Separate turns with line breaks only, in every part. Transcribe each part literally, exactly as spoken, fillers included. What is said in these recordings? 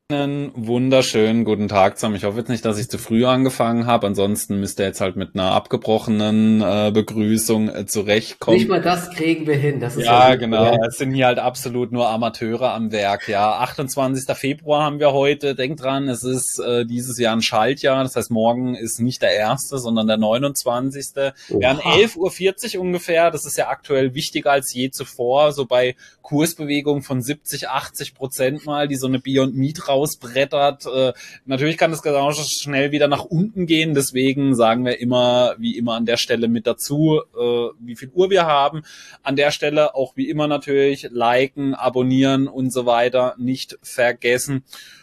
Einen wunderschönen guten Tag zusammen. Ich hoffe jetzt nicht, dass ich zu früh angefangen habe. Ansonsten müsst ihr jetzt halt mit einer abgebrochenen äh, Begrüßung äh,
Nicht
zurechtkommen.
mal das kriegen wir hin, das ist ja
Ja,
super,
genau.
gell?
Es sind hier halt absolut nur Amateure am Werk. Ja, achtundzwanzigster Februar haben wir heute. Denkt dran, es ist äh, dieses Jahr ein Schaltjahr. Das heißt, morgen ist nicht der erste, sondern der neunundzwanzigste. Wir haben
Oha.
elf Uhr vierzig ungefähr. Das ist ja aktuell wichtiger als je zuvor. So bei Kursbewegungen von siebzig, achtzig Prozent mal, die so eine Beyond Meat rausbrettert. Äh, natürlich kann das genauso schnell wieder nach unten gehen. Deswegen sagen wir immer, wie immer an der Stelle mit dazu, äh, wie viel Uhr wir haben. An der Stelle auch wie immer natürlich liken, abonnieren und so weiter nicht vergessen.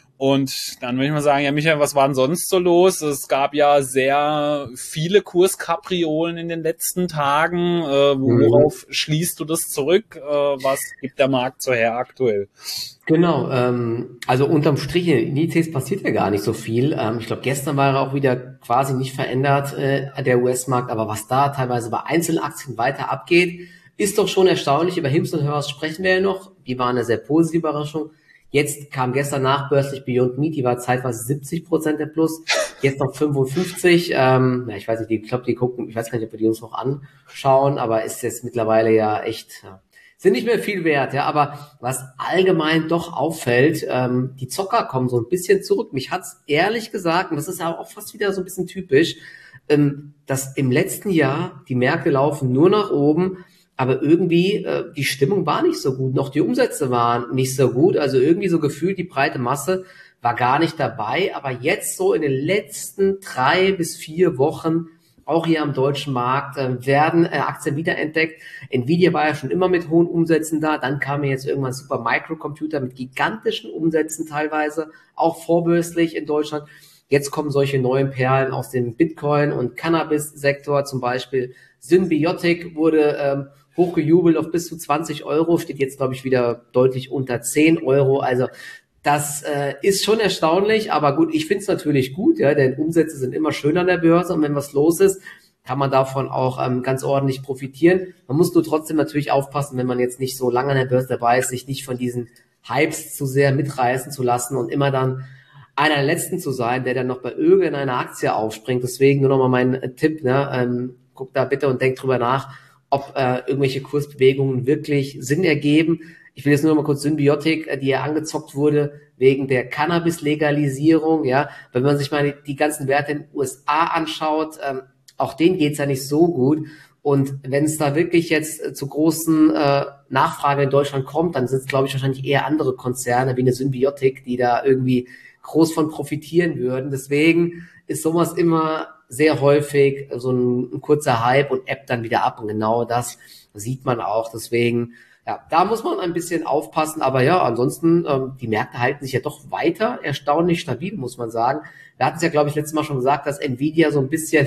Und dann würde ich mal sagen, ja Michael, was war denn sonst so los? Es gab ja sehr viele Kurskapriolen in den letzten Tagen. Äh,
Mhm.
worauf schließt du das zurück? Äh, was gibt der Markt so her aktuell?
Genau, ähm, also unterm Strich in den Indizes passiert ja gar nicht so viel. Ähm, ich glaube, gestern war er auch wieder quasi nicht verändert, äh, der U S-Markt, aber was da teilweise bei Einzelaktien weiter abgeht, ist doch schon erstaunlich. Über Hims und Hers sprechen wir ja noch. Die waren eine sehr positive Überraschung. Jetzt kam gestern nachbörslich Beyond Meat, die war zeitweise siebzig Prozent der Plus, jetzt noch fünfundfünfzig. Ähm, ja, ich weiß nicht, ich glaube, die gucken, ich weiß gar nicht, ob wir die uns noch anschauen, aber ist jetzt mittlerweile ja echt, ja, sind nicht mehr viel wert, ja, aber was allgemein doch auffällt, ähm, die Zocker kommen so ein bisschen zurück. Mich hat's ehrlich gesagt, und das ist aber auch fast wieder so ein bisschen typisch, ähm, dass im letzten Jahr die Märkte laufen nur nach oben, aber irgendwie äh, die Stimmung war nicht so gut, noch die Umsätze waren nicht so gut, also irgendwie so gefühlt die breite Masse war gar nicht dabei, aber jetzt so in den letzten drei bis vier Wochen auch hier am deutschen Markt äh, werden äh, Aktien wiederentdeckt. Nvidia war ja schon immer mit hohen Umsätzen da, dann kamen jetzt irgendwann Super Microcomputer mit gigantischen Umsätzen teilweise, auch vorbörslich in Deutschland. Jetzt kommen solche neuen Perlen aus dem Bitcoin- und Cannabis-Sektor, zum Beispiel Symbiotic wurde ähm, hochgejubelt auf bis zu zwanzig Euro, steht jetzt, glaube ich, wieder deutlich unter zehn Euro. Also das äh, ist schon erstaunlich, aber gut, ich finde es natürlich gut, ja, denn Umsätze sind immer schön an der Börse und wenn was los ist, kann man davon auch ähm, ganz ordentlich profitieren. Man muss nur trotzdem natürlich aufpassen, wenn man jetzt nicht so lange an der Börse dabei ist, sich nicht von diesen Hypes zu sehr mitreißen zu lassen und immer dann einer der Letzten zu sein, der dann noch bei irgendeiner Aktie aufspringt. Deswegen nur nochmal mein äh, Tipp, ne, ähm, guck da bitte und denk drüber nach, ob äh, irgendwelche Kursbewegungen wirklich Sinn ergeben. Ich will jetzt nur noch mal kurz Symbiotik, äh, die ja angezockt wurde wegen der Cannabis-Legalisierung, ja. Wenn man sich mal die, die ganzen Werte in den U S A anschaut, ähm, auch denen geht's ja nicht so gut. Und wenn es da wirklich jetzt äh, zu großen äh, Nachfrage in Deutschland kommt, dann sind es, glaube ich, wahrscheinlich eher andere Konzerne wie eine Symbiotik, die da irgendwie groß von profitieren würden. Deswegen ist sowas immer sehr häufig so ein, ein kurzer Hype und ebbt dann wieder ab. Und genau das sieht man auch. Deswegen, ja, da muss man ein bisschen aufpassen. Aber ja, ansonsten, ähm, die Märkte halten sich ja doch weiter erstaunlich stabil, muss man sagen. Wir hatten es ja, glaube ich, letztes Mal schon gesagt, dass Nvidia so ein bisschen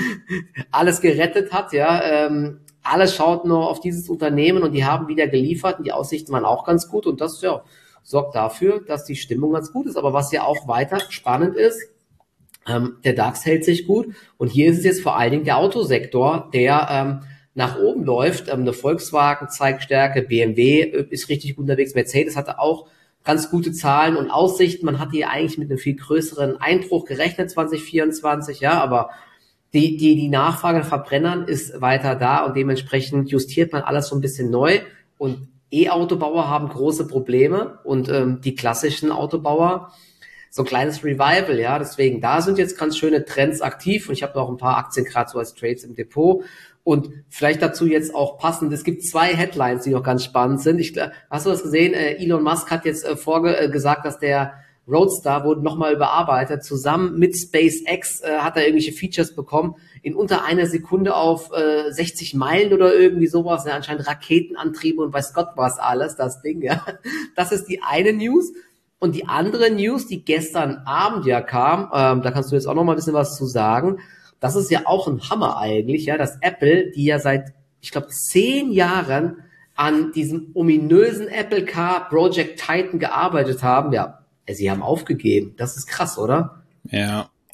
alles gerettet hat, ja. Ähm, alles schaut nur auf dieses Unternehmen und die haben wieder geliefert und die Aussichten waren auch ganz gut und das, ja, sorgt dafür, dass die Stimmung ganz gut ist. Aber was ja auch weiter spannend ist, ähm, der DAX hält sich gut und hier ist es jetzt vor allen Dingen der Autosektor, der ähm, nach oben läuft. Ähm, eine Volkswagen zeigt Stärke, B M W ist richtig gut unterwegs, Mercedes hatte auch ganz gute Zahlen und Aussichten. Man hatte hier eigentlich mit einem viel größeren Einbruch gerechnet zwanzig vierundzwanzig, ja, aber die, die, die Nachfrage nach Verbrennern ist weiter da und dementsprechend justiert man alles so ein bisschen neu und E-Autobauer haben große Probleme und ähm, die klassischen Autobauer so ein kleines Revival, ja, deswegen da sind jetzt ganz schöne Trends aktiv und ich habe noch ein paar Aktien gerade so als Trades im Depot und vielleicht dazu jetzt auch passend, es gibt zwei Headlines, die noch ganz spannend sind. Ich, hast du das gesehen? Äh, Elon Musk hat jetzt äh, vorge äh, gesagt, dass der Roadster wurde nochmal überarbeitet. Zusammen mit SpaceX äh, hat er irgendwelche Features bekommen. In unter einer Sekunde auf äh, sechzig Meilen oder irgendwie sowas. Ja, anscheinend Raketenantriebe und weiß Gott was alles, das Ding. Ja, das ist die eine News. Und die andere News, die gestern Abend ja kam, ähm, da kannst du jetzt auch noch mal ein bisschen was zu sagen. Das ist ja auch ein Hammer eigentlich, ja, dass Apple, die ja seit, ich glaube, zehn Jahren an diesem ominösen Apple Car Project Titan gearbeitet haben, ja, sie haben aufgegeben. Das ist krass, oder?
Ja,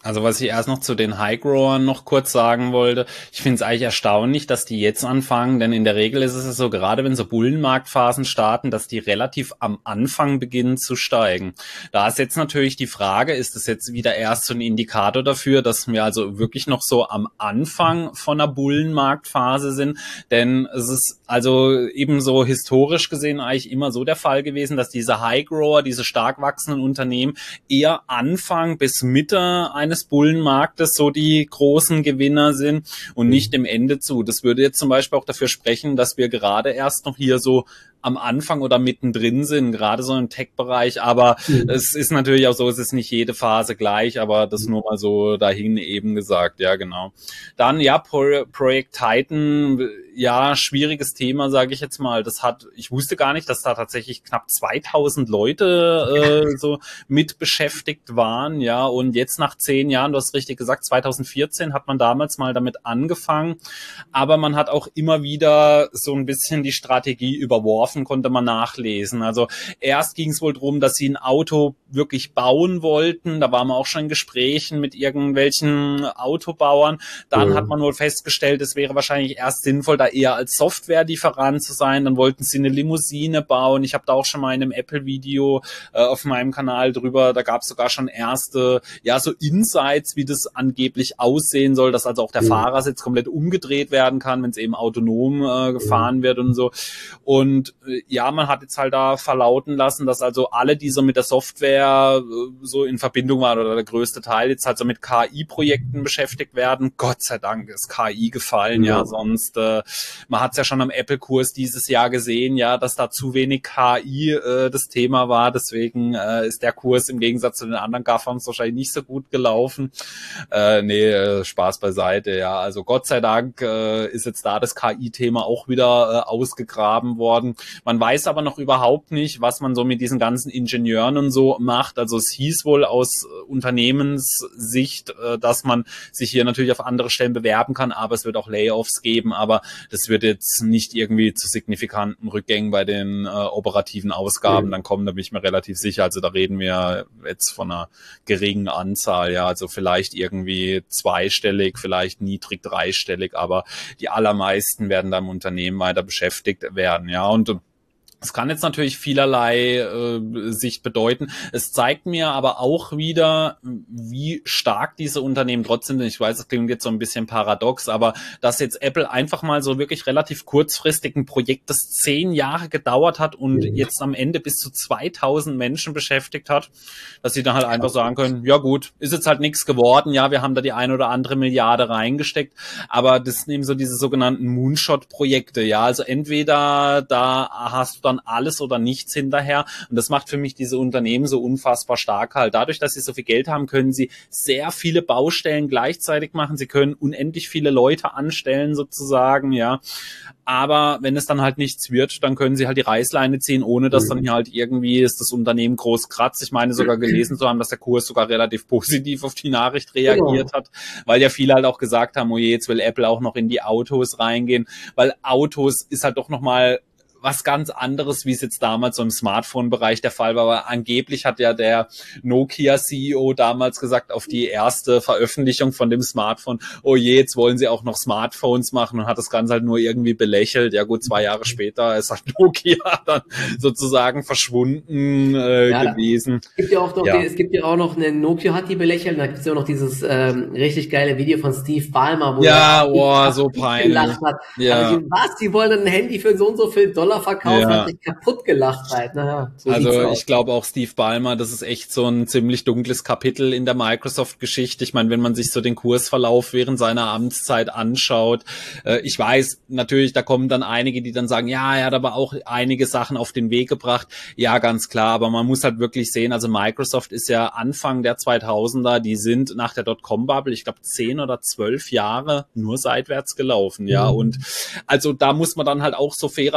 Also was ich erst noch zu den High-Growern noch kurz sagen wollte, ich finde es eigentlich erstaunlich, dass die jetzt anfangen, denn in der Regel ist es so, gerade wenn so Bullenmarktphasen starten, dass die relativ am Anfang beginnen zu steigen. Da ist jetzt natürlich die Frage, ist das jetzt wieder erst so ein Indikator dafür, dass wir also wirklich noch so am Anfang von einer Bullenmarktphase sind, denn es ist also ebenso historisch gesehen eigentlich immer so der Fall gewesen, dass diese High-Grower, diese stark wachsenden Unternehmen eher Anfang bis Mitte eines Bullenmarktes so die großen Gewinner sind und nicht im Ende zu. Das würde jetzt zum Beispiel auch dafür sprechen, dass wir gerade erst noch hier so am Anfang oder mittendrin sind, gerade so im Tech-Bereich, aber mhm. es ist natürlich auch so, es ist nicht jede Phase gleich, aber das nur mal so dahin eben gesagt, ja genau. Dann, ja, Pro- Projekt Titan, ja, schwieriges Thema, sage ich jetzt mal. Das hat, ich wusste gar nicht, dass da tatsächlich knapp zweitausend Leute äh, so mit beschäftigt waren, ja, und jetzt nach zehn Jahren, du hast richtig gesagt, zweitausendvierzehn hat man damals mal damit angefangen, aber man hat auch immer wieder so ein bisschen die Strategie überworfen, konnte man nachlesen. Also erst ging es wohl darum, dass sie ein Auto wirklich bauen wollten. Da waren wir auch schon in Gesprächen mit irgendwelchen Autobauern. Dann mhm. hat man wohl festgestellt, es wäre wahrscheinlich erst sinnvoll, da eher als Softwarelieferant zu sein. Dann wollten sie eine Limousine bauen. Ich habe da auch schon mal in einem Apple-Video äh, auf meinem Kanal drüber, da gab es sogar schon erste, ja, so Insights, wie das angeblich aussehen soll, dass also auch der mhm. Fahrersitz komplett umgedreht werden kann, wenn es eben autonom äh, gefahren mhm. wird und so. Und ja, man hat jetzt halt da verlauten lassen, dass also alle, die so mit der Software so in Verbindung waren oder der größte Teil jetzt halt so mit K I-Projekten beschäftigt werden. Gott sei Dank ist K I gefallen, ja, ja sonst, äh, man hat es ja schon am Apple-Kurs dieses Jahr gesehen, ja, dass da zu wenig K I äh, das Thema war, deswegen äh, ist der Kurs im Gegensatz zu den anderen GAFAMs wahrscheinlich nicht so gut gelaufen. Äh, nee, äh, Spaß beiseite, ja, also Gott sei Dank äh, ist jetzt da das K I-Thema auch wieder äh, ausgegraben worden. Man weiß aber noch überhaupt nicht, was man so mit diesen ganzen Ingenieuren und so macht. Also es hieß wohl aus äh, Unternehmenssicht, äh, dass man sich hier natürlich auf andere Stellen bewerben kann, aber es wird auch Layoffs geben, aber das wird jetzt nicht irgendwie zu signifikanten Rückgängen bei den äh, operativen Ausgaben mhm. dann kommen, da bin ich mir relativ sicher. Also da reden wir jetzt von einer geringen Anzahl, ja, also vielleicht irgendwie zweistellig, vielleicht niedrig dreistellig, aber die allermeisten werden da im Unternehmen weiter beschäftigt werden, ja, und es kann jetzt natürlich vielerlei äh, Sicht bedeuten. Es zeigt mir aber auch wieder, wie stark diese Unternehmen trotzdem sind. Ich weiß, das klingt jetzt so ein bisschen paradox, aber dass jetzt Apple einfach mal so wirklich relativ kurzfristig ein Projekt, das zehn Jahre gedauert hat und mhm. jetzt am Ende bis zu zweitausend Menschen beschäftigt hat, dass sie dann halt einfach sagen können, ja gut, ist jetzt halt nichts geworden, ja, wir haben da die ein oder andere Milliarde reingesteckt, aber das sind eben so diese sogenannten Moonshot-Projekte, ja, also entweder da hast du dann alles oder nichts hinterher. Und das macht für mich diese Unternehmen so unfassbar stark halt. Dadurch, dass sie so viel Geld haben, können sie sehr viele Baustellen gleichzeitig machen. Sie können unendlich viele Leute anstellen sozusagen, ja. Aber wenn es dann halt nichts wird, dann können sie halt die Reißleine ziehen, ohne dass dann hier halt irgendwie ist das Unternehmen groß kratzt. Ich meine sogar gelesen zu haben, dass der Kurs sogar relativ positiv auf die Nachricht reagiert ja. hat, weil ja viele halt auch gesagt haben, oh je, jetzt will Apple auch noch in die Autos reingehen, weil Autos ist halt doch nochmal was ganz anderes, wie es jetzt damals so im Smartphone-Bereich der Fall war. Aber angeblich hat ja der Nokia-C E O damals gesagt, auf die erste Veröffentlichung von dem Smartphone, oh je, jetzt wollen sie auch noch Smartphones machen und hat das Ganze halt nur irgendwie belächelt. Ja gut, zwei Jahre später ist halt Nokia dann sozusagen verschwunden äh, ja, gewesen.
Es gibt ja auch noch, ja. Die, es gibt ja auch noch eine Nokia hat die belächelt, da gibt es ja auch noch dieses ähm, richtig geile Video von Steve Ballmer, wo
ja, er oh, so peinlich
gelacht hat. Ja. Also, was, die wollen ein Handy für so und so viel Dollar verkaufen, ja. hat sich kaputt gelacht halt. Naja, so
also ich glaube auch Steve Ballmer, das ist echt so ein ziemlich dunkles Kapitel in der Microsoft-Geschichte. Ich meine, wenn man sich so den Kursverlauf während seiner Amtszeit anschaut, äh, ich weiß natürlich, da kommen dann einige, die dann sagen, ja, er hat aber auch einige Sachen auf den Weg gebracht. Ja, ganz klar, aber man muss halt wirklich sehen, also Microsoft ist ja Anfang der zweitausender, die sind nach der Dotcom-Bubble, ich glaube zehn oder zwölf Jahre nur seitwärts gelaufen, ja, mhm. und also da muss man dann halt auch so fairerweise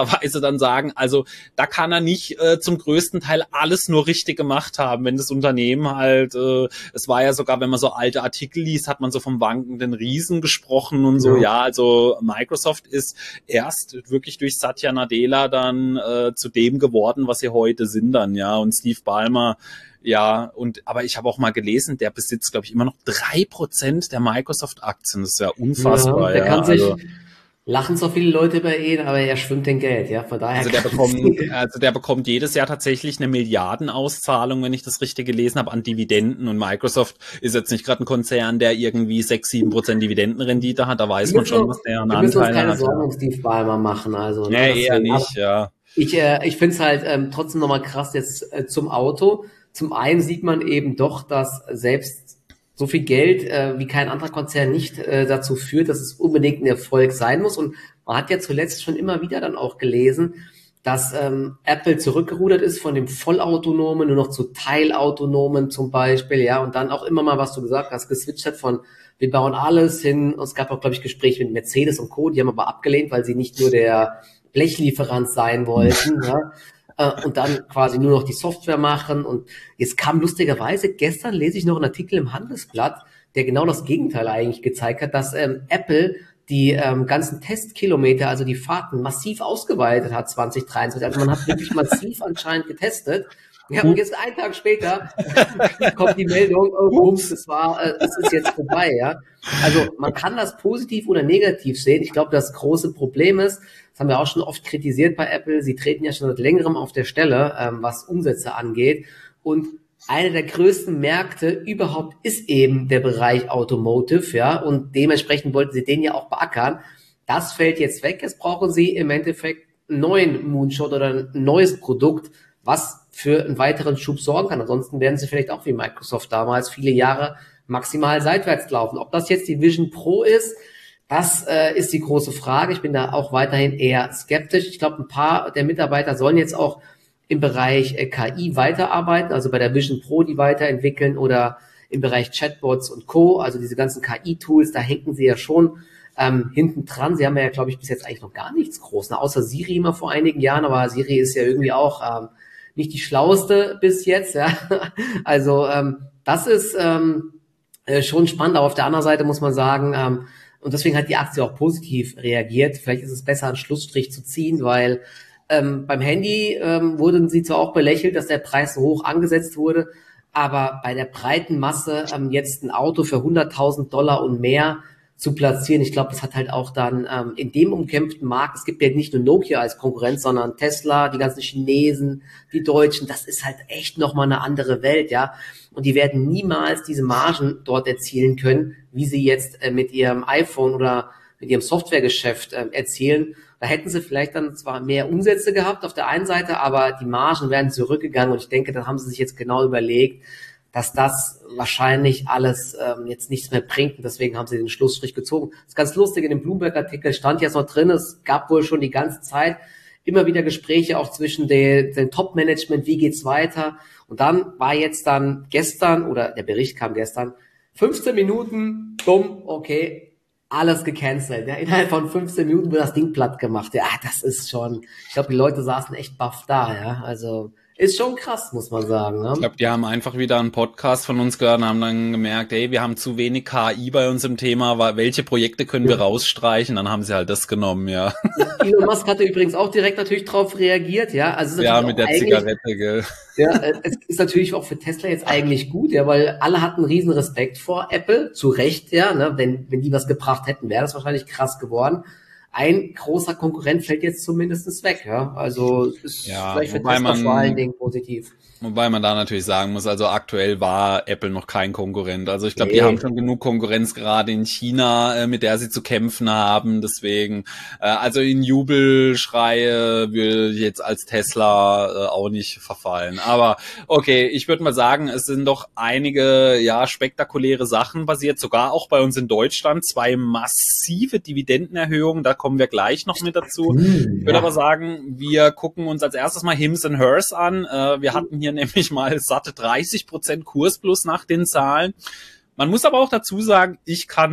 dann sagen, also da kann er nicht äh, zum größten Teil alles nur richtig gemacht haben, wenn das Unternehmen halt, äh, es war ja sogar, wenn man so alte Artikel liest, hat man so vom wankenden Riesen gesprochen und so, ja, ja also Microsoft ist erst wirklich durch Satya Nadella dann äh, zu dem geworden, was sie heute sind dann, ja, und Steve Ballmer, ja, und aber ich habe auch mal gelesen, der besitzt, glaube ich, immer noch drei Prozent der Microsoft-Aktien. Das ist ja unfassbar.
Ja, der
ja,
kann sich,
also,
lachen so viele Leute über ihn, aber er schwimmt in Geld, ja, von daher.
Also der bekommt, also der bekommt jedes Jahr tatsächlich eine Milliardenauszahlung, wenn ich das richtig gelesen habe, an Dividenden. Und Microsoft ist jetzt nicht gerade ein Konzern, der irgendwie sechs, sieben Prozent Dividendenrendite hat. Da weiß man schon, was der an Anteile hat.
Wir müssen uns keine Sorgen um Steve Ballmer machen, also.
Ja, ne, eher nicht, ja.
Ich, äh, ich finde es halt ähm, trotzdem nochmal krass jetzt äh, zum Auto. Zum einen sieht man eben doch, dass selbst so viel Geld äh, wie kein anderer Konzern nicht äh, dazu führt, dass es unbedingt ein Erfolg sein muss. Und man hat ja zuletzt schon immer wieder dann auch gelesen, dass ähm, Apple zurückgerudert ist von dem vollautonomen nur noch zu teilautonomen zum Beispiel, ja, und dann auch immer mal, was du gesagt hast, geswitcht hat von wir bauen alles hin. Und es gab auch, glaube ich, Gespräche mit Mercedes und Co., die haben aber abgelehnt, weil sie nicht nur der Blechlieferant sein wollten, ja. Und dann quasi nur noch die Software machen. Und jetzt kam lustigerweise, gestern lese ich noch einen Artikel im Handelsblatt, der genau das Gegenteil eigentlich gezeigt hat, dass ähm, Apple die ähm, ganzen Testkilometer, also die Fahrten, massiv ausgeweitet hat zwanzig dreiundzwanzig. Also man hat wirklich massiv anscheinend getestet. Ja, und jetzt einen Tag später kommt die Meldung, oh, bums, es war, äh, es ist jetzt vorbei, ja. Also man kann das positiv oder negativ sehen. Ich glaube, das große Problem ist, das haben wir auch schon oft kritisiert bei Apple, sie treten ja schon seit längerem auf der Stelle, ähm, was Umsätze angeht. Und einer der größten Märkte überhaupt ist eben der Bereich Automotive, ja. Und dementsprechend wollten sie den ja auch beackern. Das fällt jetzt weg. Jetzt brauchen sie im Endeffekt einen neuen Moonshot oder ein neues Produkt, was für einen weiteren Schub sorgen kann. Ansonsten werden sie vielleicht auch wie Microsoft damals viele Jahre maximal seitwärts laufen. Ob das jetzt die Vision Pro ist, das äh, ist die große Frage. Ich bin da auch weiterhin eher skeptisch. Ich glaube, ein paar der Mitarbeiter sollen jetzt auch im Bereich äh, K I weiterarbeiten, also bei der Vision Pro die weiterentwickeln oder im Bereich Chatbots und Co., also diese ganzen K I-Tools, da hinken sie ja schon ähm, hinten dran. Sie haben ja, glaube ich, bis jetzt eigentlich noch gar nichts groß, ne? Außer Siri immer vor einigen Jahren, aber Siri ist ja irgendwie auch ähm, nicht die schlauste bis jetzt, ja. Also ähm, das ist ähm, äh, schon spannend, aber auf der anderen Seite muss man sagen, ähm, und deswegen hat die Aktie auch positiv reagiert. Vielleicht ist es besser, einen Schlussstrich zu ziehen, weil ähm, beim Handy ähm, wurden sie zwar auch belächelt, dass der Preis so hoch angesetzt wurde, aber bei der breiten Masse ähm, jetzt ein Auto für hunderttausend Dollar und mehr zu platzieren, ich glaube, das hat halt auch dann ähm, in dem umkämpften Markt, es gibt ja nicht nur Nokia als Konkurrenz, sondern Tesla, die ganzen Chinesen, die Deutschen, das ist halt echt nochmal eine andere Welt, ja. Und die werden niemals diese Margen dort erzielen können, wie sie jetzt äh, mit ihrem iPhone oder mit ihrem Softwaregeschäft äh, erzielen. Da hätten sie vielleicht dann zwar mehr Umsätze gehabt auf der einen Seite, aber die Margen wären zurückgegangen und ich denke, da haben sie sich jetzt genau überlegt, dass das wahrscheinlich alles ähm, jetzt nichts mehr bringt und deswegen haben sie den Schlussstrich gezogen. Das ist ganz lustig, in dem Bloomberg-Artikel stand ja so drin, es gab wohl schon die ganze Zeit immer wieder Gespräche auch zwischen den, den Top-Management, wie geht's weiter, und dann war jetzt dann gestern, oder der Bericht kam gestern, fünfzehn Minuten, bumm, okay, alles gecancelt. Ja, innerhalb von fünfzehn Minuten wird das Ding platt gemacht. Ja, das ist schon, ich glaube, die Leute saßen echt baff da, ja, also ist schon krass, muss man sagen. Ne?
Ich glaube, die haben einfach wieder einen Podcast von uns gehört und haben dann gemerkt, ey, wir haben zu wenig K I bei uns im Thema, welche Projekte können wir rausstreichen? Dann haben sie halt das genommen, ja.
Elon Musk hatte übrigens auch direkt natürlich drauf reagiert, ja. Also
ja, mit der Zigarette, gell.
Ja, es ist natürlich auch für Tesla jetzt eigentlich gut, ja, weil alle hatten riesen Respekt vor Apple, zu Recht, ja, ne, wenn, wenn die was gebracht hätten, wäre das wahrscheinlich krass geworden. Ein großer Konkurrent fällt jetzt zumindest weg, ja. Also ist
ja,
vielleicht für Tesla
man,
vor allen Dingen positiv.
Wobei man da natürlich sagen muss, also aktuell war Apple noch kein Konkurrent. Also ich glaube, nee. Die haben schon genug Konkurrenz gerade in China, äh, mit der sie zu kämpfen haben. Deswegen, äh, also in Jubelschreie will ich jetzt als Tesla äh, auch nicht verfallen. Aber okay, ich würde mal sagen, es sind doch einige ja spektakuläre Sachen passiert, sogar auch bei uns in Deutschland. Zwei massive Dividendenerhöhungen, da kommen wir gleich noch mit dazu. Hm, ich würde ja. aber sagen, wir gucken uns als erstes mal Hims and Hers an. Äh, wir hatten hier nämlich mal satte dreißig Prozent Kurs plus nach den Zahlen. Man muss aber auch dazu sagen, ich kann es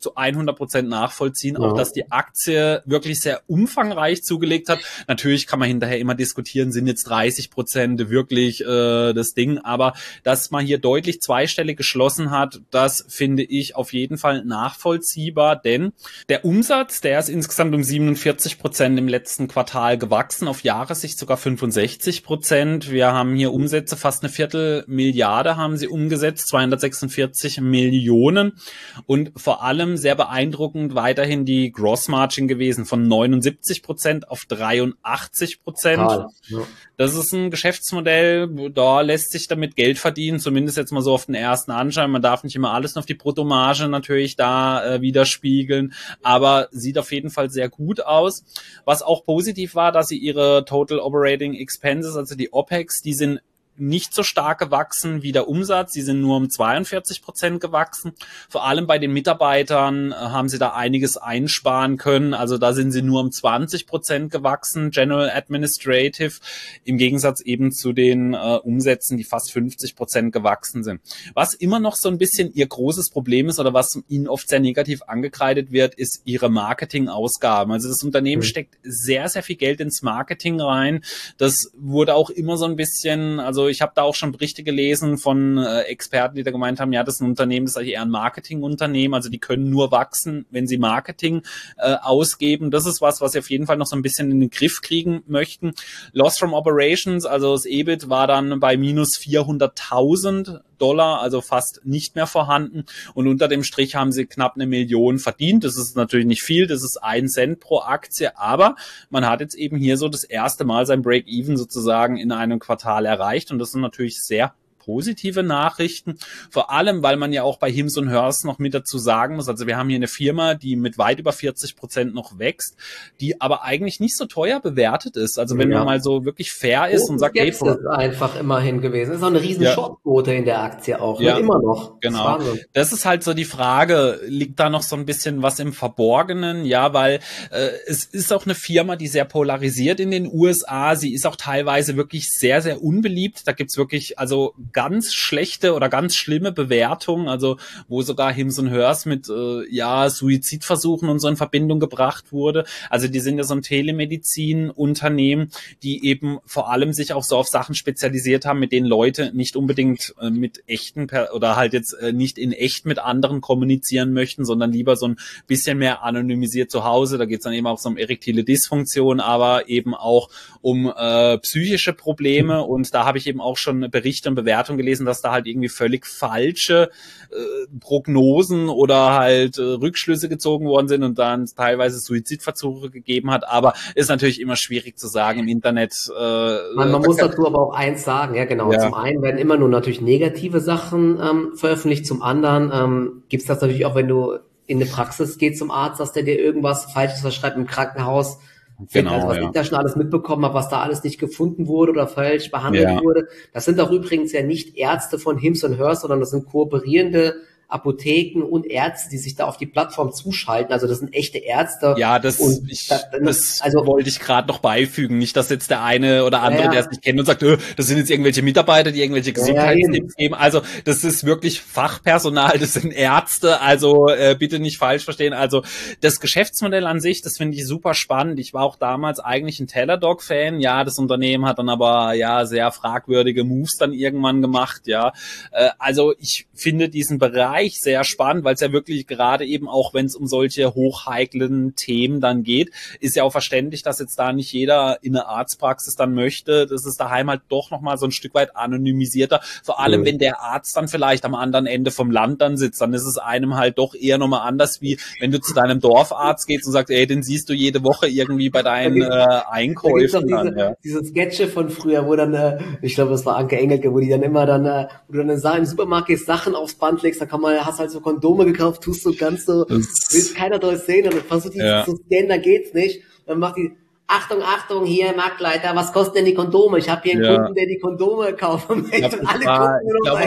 zu hundert Prozent nachvollziehen,
Ja.
auch dass die Aktie wirklich sehr umfangreich zugelegt hat. Natürlich kann man hinterher immer diskutieren, sind jetzt dreißig Prozent wirklich äh, das Ding, aber dass man hier deutlich zweistellig geschlossen hat, das finde ich auf jeden Fall nachvollziehbar, denn der Umsatz, der ist insgesamt um siebenundvierzig Prozent im letzten Quartal gewachsen, auf Jahressicht sogar fünfundsechzig Prozent. Wir haben hier Umsätze, fast eine Viertelmilliarde haben sie umgesetzt, zweihundertsechsundvierzig Millionen und vor allem sehr beeindruckend weiterhin die Grossmargin gewesen von neunundsiebzig Prozent auf dreiundachtzig Prozent.
Total. Ja.
Das ist ein Geschäftsmodell, da lässt sich damit Geld verdienen, zumindest jetzt mal so auf den ersten Anschein. Man darf nicht immer alles nur auf die Bruttomarge natürlich da äh, widerspiegeln, aber sieht auf jeden Fall sehr gut aus. Was auch positiv war, dass sie ihre Total Operating Expenses, also die OPEX, die sind nicht so stark gewachsen wie der Umsatz. Sie sind nur um zweiundvierzig Prozent gewachsen. Vor allem bei den Mitarbeitern äh, haben sie da einiges einsparen können. Also da sind sie nur um zwanzig Prozent gewachsen, General Administrative, im Gegensatz eben zu den äh, Umsätzen, die fast fünfzig Prozent gewachsen sind. Was immer noch so ein bisschen ihr großes Problem ist oder was ihnen oft sehr negativ angekreidet wird, ist ihre Marketingausgaben. Also das Unternehmen mhm. steckt sehr, sehr viel Geld ins Marketing rein. Das wurde auch immer so ein bisschen, also ich habe da auch schon Berichte gelesen von äh, Experten, die da gemeint haben, ja, das ist ein Unternehmen, das ist eigentlich eher ein Marketingunternehmen, also die können nur wachsen, wenn sie Marketing äh, ausgeben. Das ist was, was sie auf jeden Fall noch so ein bisschen in den Griff kriegen möchten. Loss from Operations, also das E B I T war dann bei minus vierhunderttausend Dollar, also fast nicht mehr vorhanden. Und unter dem Strich haben sie knapp eine Million verdient. Das ist natürlich nicht viel, das ist ein Cent pro Aktie, aber man hat jetzt eben hier so das erste Mal sein Break-Even sozusagen in einem Quartal erreicht. Und das sind natürlich sehr positive Nachrichten, vor allem, weil man ja auch bei Hims und Hers noch mit dazu sagen muss, also wir haben hier eine Firma, die mit weit über vierzig Prozent noch wächst, die aber eigentlich nicht so teuer bewertet ist. Also wenn ja. man mal so wirklich fair ist
oh,
und sagt,
hey, ist einfach immerhin gewesen. Das ist auch eine riesen ja. Shortquote in der Aktie auch, ja. ne? Immer noch.
Genau. Das, das ist halt so die Frage, liegt da noch so ein bisschen was im Verborgenen? Ja, weil äh, es ist auch eine Firma, die sehr polarisiert in den U S A. Sie ist auch teilweise wirklich sehr, sehr unbeliebt. Da gibt's wirklich, also ganz schlechte oder ganz schlimme Bewertungen, also wo sogar Hims und Hers mit äh, ja Suizidversuchen und so in Verbindung gebracht wurde. Also die sind ja so ein Telemedizin-Unternehmen, die eben vor allem sich auch so auf Sachen spezialisiert haben, mit denen Leute nicht unbedingt äh, mit echten per- oder halt jetzt äh, nicht in echt mit anderen kommunizieren möchten, sondern lieber so ein bisschen mehr anonymisiert zu Hause. Da geht es dann eben auch so um erektile Dysfunktion, aber eben auch um äh, psychische Probleme. Und da habe ich eben auch schon Berichte und Bewertungen gelesen, dass da halt irgendwie völlig falsche äh, Prognosen oder halt äh, Rückschlüsse gezogen worden sind und dann teilweise Suizidversuche gegeben hat, aber ist natürlich immer schwierig zu sagen im Internet. Äh,
man man muss dazu aber auch eins sagen, ja genau,
ja.
Zum einen werden immer nur natürlich negative Sachen ähm, veröffentlicht, zum anderen ähm, gibt's das natürlich auch, wenn du in eine Praxis gehst zum Arzt, dass der dir irgendwas Falsches verschreibt im Krankenhaus. Genau, also was ja. ich da schon alles mitbekommen habe, was da alles nicht gefunden wurde oder falsch behandelt ja. wurde. Das sind auch übrigens ja nicht Ärzte von Hims und Hers, sondern das sind kooperierende Apotheken und Ärzte, die sich da auf die Plattform zuschalten. Also das sind echte Ärzte.
Ja, das,
und
ich, das, das also, wollte ich gerade noch beifügen. Nicht, dass jetzt der eine oder andere, ja, der es nicht kennt und sagt, öh, das sind jetzt irgendwelche Mitarbeiter, die irgendwelche Gesundheitstipps ja, geben. Also das ist wirklich Fachpersonal, das sind Ärzte. Also äh, bitte nicht falsch verstehen. Also das Geschäftsmodell an sich, das finde ich super spannend. Ich war auch damals eigentlich ein Teladoc-Fan. Ja, das Unternehmen hat dann aber ja sehr fragwürdige Moves dann irgendwann gemacht. Ja, äh, also ich finde diesen Bereich sehr spannend, weil es ja wirklich gerade eben auch, wenn es um solche hochheiklen Themen dann geht, ist ja auch verständlich, dass jetzt da nicht jeder in eine Arztpraxis dann möchte. Das ist daheim halt doch nochmal so ein Stück weit anonymisierter. Vor allem, mhm. wenn der Arzt dann vielleicht am anderen Ende vom Land dann sitzt, dann ist es einem halt doch eher nochmal anders, wie wenn du zu deinem Dorfarzt gehst und sagst, ey, den siehst du jede Woche irgendwie bei deinen äh, Einkäufen.
Da
dann,
diese, ja. diese Sketche von früher, wo dann, äh, ich glaube, das war Anke Engelke, wo die dann immer dann, äh, wo du dann im Supermarkt gehst, Sachen aufs Band legst, dann kann man, hast halt so Kondome gekauft, tust du ganz so, willst keiner Dolch sehen, dann versucht die ja. zu scannen, da geht's nicht. Dann macht die, Achtung, Achtung, hier, Marktleiter, was kosten denn die Kondome? Ich habe hier einen ja. Kunden, der die Kondome kaufen möchte. Und alle
war,
gucken nur noch
glaube, das,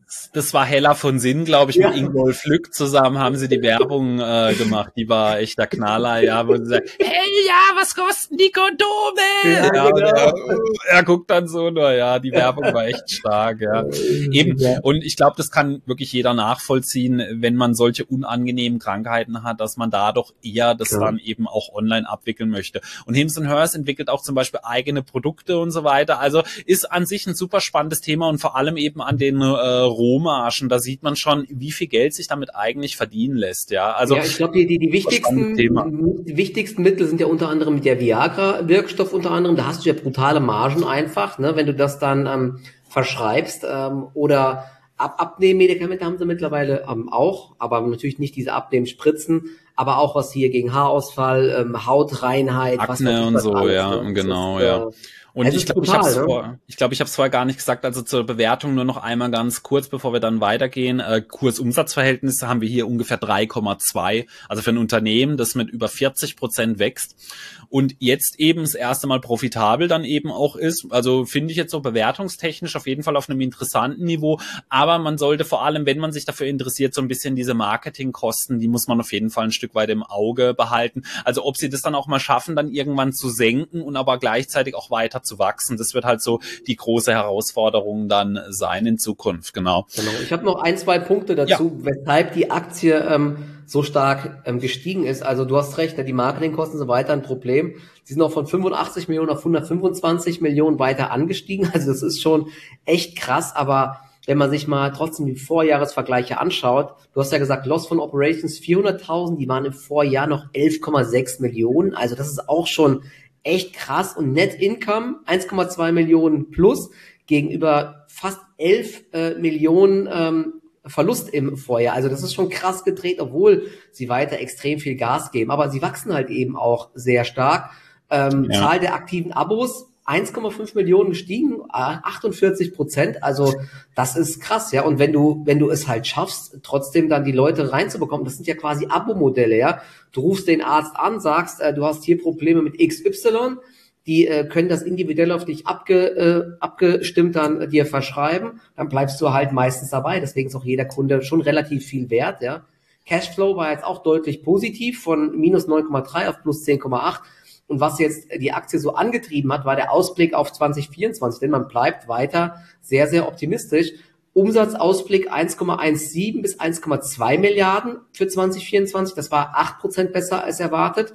das war Hella von Sinn, glaube ich,
Ja.
mit Ingolf Lück zusammen haben sie die Werbung äh, gemacht. Die war echt der Knaller, ja, wo sie sagt, hey, ja, was kosten die Kondome?
Ja,
Ja,
genau.
er, er guckt dann so nur, ja, die Werbung war echt stark, ja. Eben,
Ja.
und ich glaube, das kann wirklich jeder nachvollziehen, wenn man solche unangenehmen Krankheiten hat, dass man da doch eher das
Ja.
dann eben auch online abwickeln möchte. Und Hims and Hers entwickelt auch zum Beispiel eigene Produkte und so weiter. Also ist an sich ein super spannendes Thema und vor allem eben an den äh, Rohmargen, da sieht man schon, wie viel Geld sich damit eigentlich verdienen lässt, ja. Also
ja, ich glaube, die, die, die wichtigsten, die wichtigsten Mittel sind ja unter anderem der Viagra-Wirkstoff unter anderem. Da hast du ja brutale Margen einfach, ne, wenn du das dann ähm, verschreibst, ähm, oder Ab Abnehmmedikamente haben sie mittlerweile ähm, auch, aber natürlich nicht diese Abnehmspritzen, aber auch was hier gegen Haarausfall, ähm, Hautreinheit,
Akne
was weiß ich,
und
was
so,
alles,
ja,
ne?
genau,
ist,
ja.
Äh,
Und
es
ich
ist
glaube, ich
brutal,
habe es
ne?
vor, ich glaube, ich habe es vorher gar nicht gesagt, also zur Bewertung nur noch einmal ganz kurz, bevor wir dann weitergehen. Äh, Kurs-Umsatz-Verhältnis haben wir hier ungefähr drei Komma zwei, also für ein Unternehmen, das mit über vierzig Prozent wächst und jetzt eben das erste Mal profitabel dann eben auch ist. Also finde ich jetzt so bewertungstechnisch auf jeden Fall auf einem interessanten Niveau, aber man sollte vor allem, wenn man sich dafür interessiert, so ein bisschen diese Marketingkosten, die muss man auf jeden Fall ein Stück weit im Auge behalten. Also ob sie das dann auch mal schaffen, dann irgendwann zu senken und aber gleichzeitig auch weiter zu wachsen. Das wird halt so die große Herausforderung dann sein in Zukunft, genau.
Genau. Ich habe noch ein, zwei Punkte dazu, ja, weshalb die Aktie ähm, so stark ähm, gestiegen ist. Also du hast recht, ne, die Marketingkosten sind weiter ein Problem. Sie sind auch von fünfundachtzig Millionen auf hundertfünfundzwanzig Millionen weiter angestiegen. Also das ist schon echt krass, aber wenn man sich mal trotzdem die Vorjahresvergleiche anschaut, du hast ja gesagt, Loss von Operations vierhunderttausend, die waren im Vorjahr noch elf Komma sechs Millionen. Also das ist auch schon echt krass. Und Net Income eins Komma zwei Millionen plus gegenüber fast elf äh, Millionen ähm, Verlust im Vorjahr. Also das ist schon krass gedreht, obwohl sie weiter extrem viel Gas geben. Aber sie wachsen halt eben auch sehr stark. Ähm, ja. Zahl der aktiven Abos eins Komma fünf Millionen gestiegen, achtundvierzig Prozent. Also das ist krass, ja. Und wenn du wenn du es halt schaffst, trotzdem dann die Leute reinzubekommen, das sind ja quasi Abo-Modelle, ja. Du rufst den Arzt an, sagst, äh, du hast hier Probleme mit X Y, die äh, können das individuell auf dich abge, äh, abgestimmt dann äh, dir verschreiben, dann bleibst du halt meistens dabei. Deswegen ist auch jeder Kunde schon relativ viel wert, ja. Cashflow war jetzt auch deutlich positiv, von minus neun Komma drei auf plus zehn Komma acht. Und was jetzt die Aktie so angetrieben hat, war der Ausblick auf zwanzig vierundzwanzig, denn man bleibt weiter sehr, sehr optimistisch. Umsatzausblick eins Komma siebzehn bis eins Komma zwei Milliarden für zwanzig vierundzwanzig, das war acht Prozent besser als erwartet.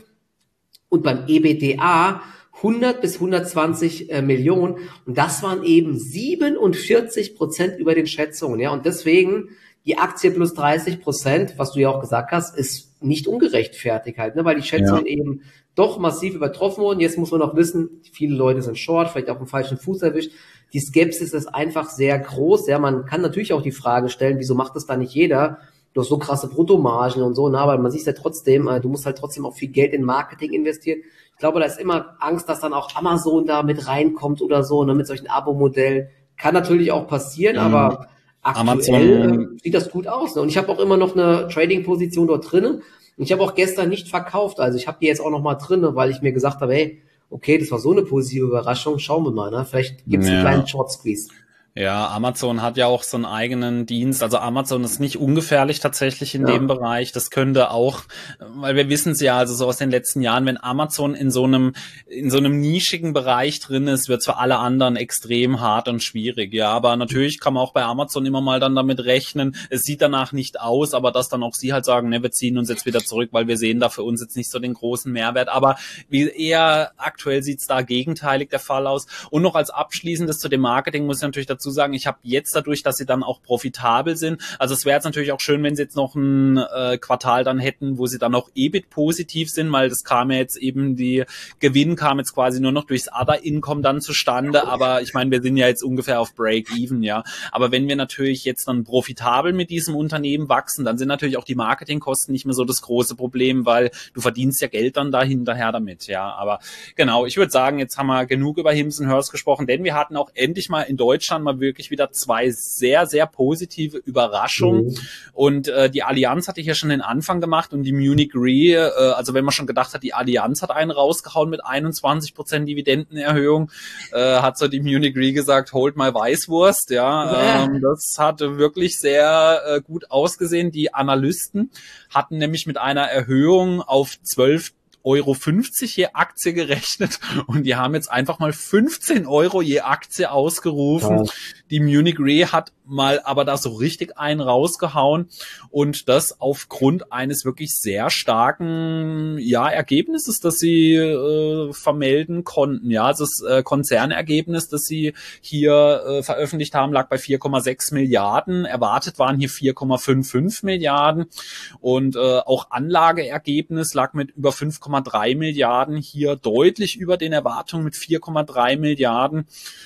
Und beim E B T A hundert bis hundertzwanzig äh, Millionen, und das waren eben siebenundvierzig Prozent über den Schätzungen, ja, und deswegen die Aktie plus dreißig Prozent, was du ja auch gesagt hast, ist nicht ungerechtfertigt halt, ne, weil die Schätzungen ja. eben doch massiv übertroffen wurden. Jetzt muss man noch wissen, viele Leute sind short, vielleicht auch im falschen Fuß erwischt. Die Skepsis ist einfach sehr groß. Ja, man kann natürlich auch die Frage stellen, wieso macht das da nicht jeder? Du hast so krasse Bruttomargen und so, na, aber man sieht ja trotzdem, du musst halt trotzdem auch viel Geld in Marketing investieren. Ich glaube, da ist immer Angst, dass dann auch Amazon da mit reinkommt oder so, ne, mit solchen Abo-Modellen. Kann natürlich auch passieren, mhm. aber aktuell Amazon äh, sieht das gut aus. Ne? Und ich habe auch immer noch eine Trading-Position dort drinnen. Und ich habe auch gestern nicht verkauft, also ich habe die jetzt auch noch mal drin, weil ich mir gesagt habe, hey, okay, das war so eine positive Überraschung, schauen wir mal, ne? Vielleicht gibt es ja. einen kleinen Short-Squeeze.
Ja, Amazon hat ja auch so einen eigenen Dienst. Also Amazon ist nicht ungefährlich tatsächlich in ja. dem Bereich. Das könnte auch, weil wir wissen es ja, also so aus den letzten Jahren, wenn Amazon in so einem in so einem nischigen Bereich drin ist, wird es für alle anderen extrem hart und schwierig. Ja, aber natürlich kann man auch bei Amazon immer mal dann damit rechnen. Es sieht danach nicht aus, aber dass dann auch sie halt sagen, ne, wir ziehen uns jetzt wieder zurück, weil wir sehen da für uns jetzt nicht so den großen Mehrwert. Aber wie eher aktuell sieht es da gegenteilig der Fall aus. Und noch als abschließendes zu dem Marketing muss ich natürlich dazu sagen, ich habe jetzt dadurch, dass sie dann auch profitabel sind, also es wäre jetzt natürlich auch schön, wenn sie jetzt noch ein äh, Quartal dann hätten, wo sie dann auch E B I T positiv sind, weil das kam ja jetzt eben, die Gewinn kam jetzt quasi nur noch durchs Other Income dann zustande, aber ich meine, wir sind ja jetzt ungefähr auf Break-Even, ja, aber wenn wir natürlich jetzt dann profitabel mit diesem Unternehmen wachsen, dann sind natürlich auch die Marketingkosten nicht mehr so das große Problem, weil du verdienst ja Geld dann da hinterher damit, ja, aber genau, ich würde sagen, jetzt haben wir genug über Hims and Hers gesprochen, denn wir hatten auch endlich mal in Deutschland mal wir wirklich wieder zwei sehr, sehr positive Überraschungen. Mhm. Und äh, die Allianz hatte hier schon den Anfang gemacht und die Munich Re, äh, also wenn man schon gedacht hat, die Allianz hat einen rausgehauen mit einundzwanzig Prozent Dividendenerhöhung, äh, hat so die Munich Re gesagt, hold my Weißwurst, ja. Ähm, das hatte wirklich sehr äh, gut ausgesehen. Die Analysten hatten nämlich mit einer Erhöhung auf zwölf Euro fünfzig je Aktie gerechnet und die haben jetzt einfach mal fünfzehn Euro je Aktie ausgerufen. Ja. Die Munich Re hat mal aber da so richtig einen rausgehauen und das aufgrund eines wirklich sehr starken ja Ergebnisses, das sie äh, vermelden konnten. Ja, also das äh, Konzernergebnis, das sie hier äh, veröffentlicht haben, lag bei vier Komma sechs Milliarden. Erwartet waren hier vier Komma fünfundfünfzig Milliarden und äh, auch Anlageergebnis lag mit über fünf Komma drei Milliarden hier deutlich über den Erwartungen mit vier Komma drei Milliarden.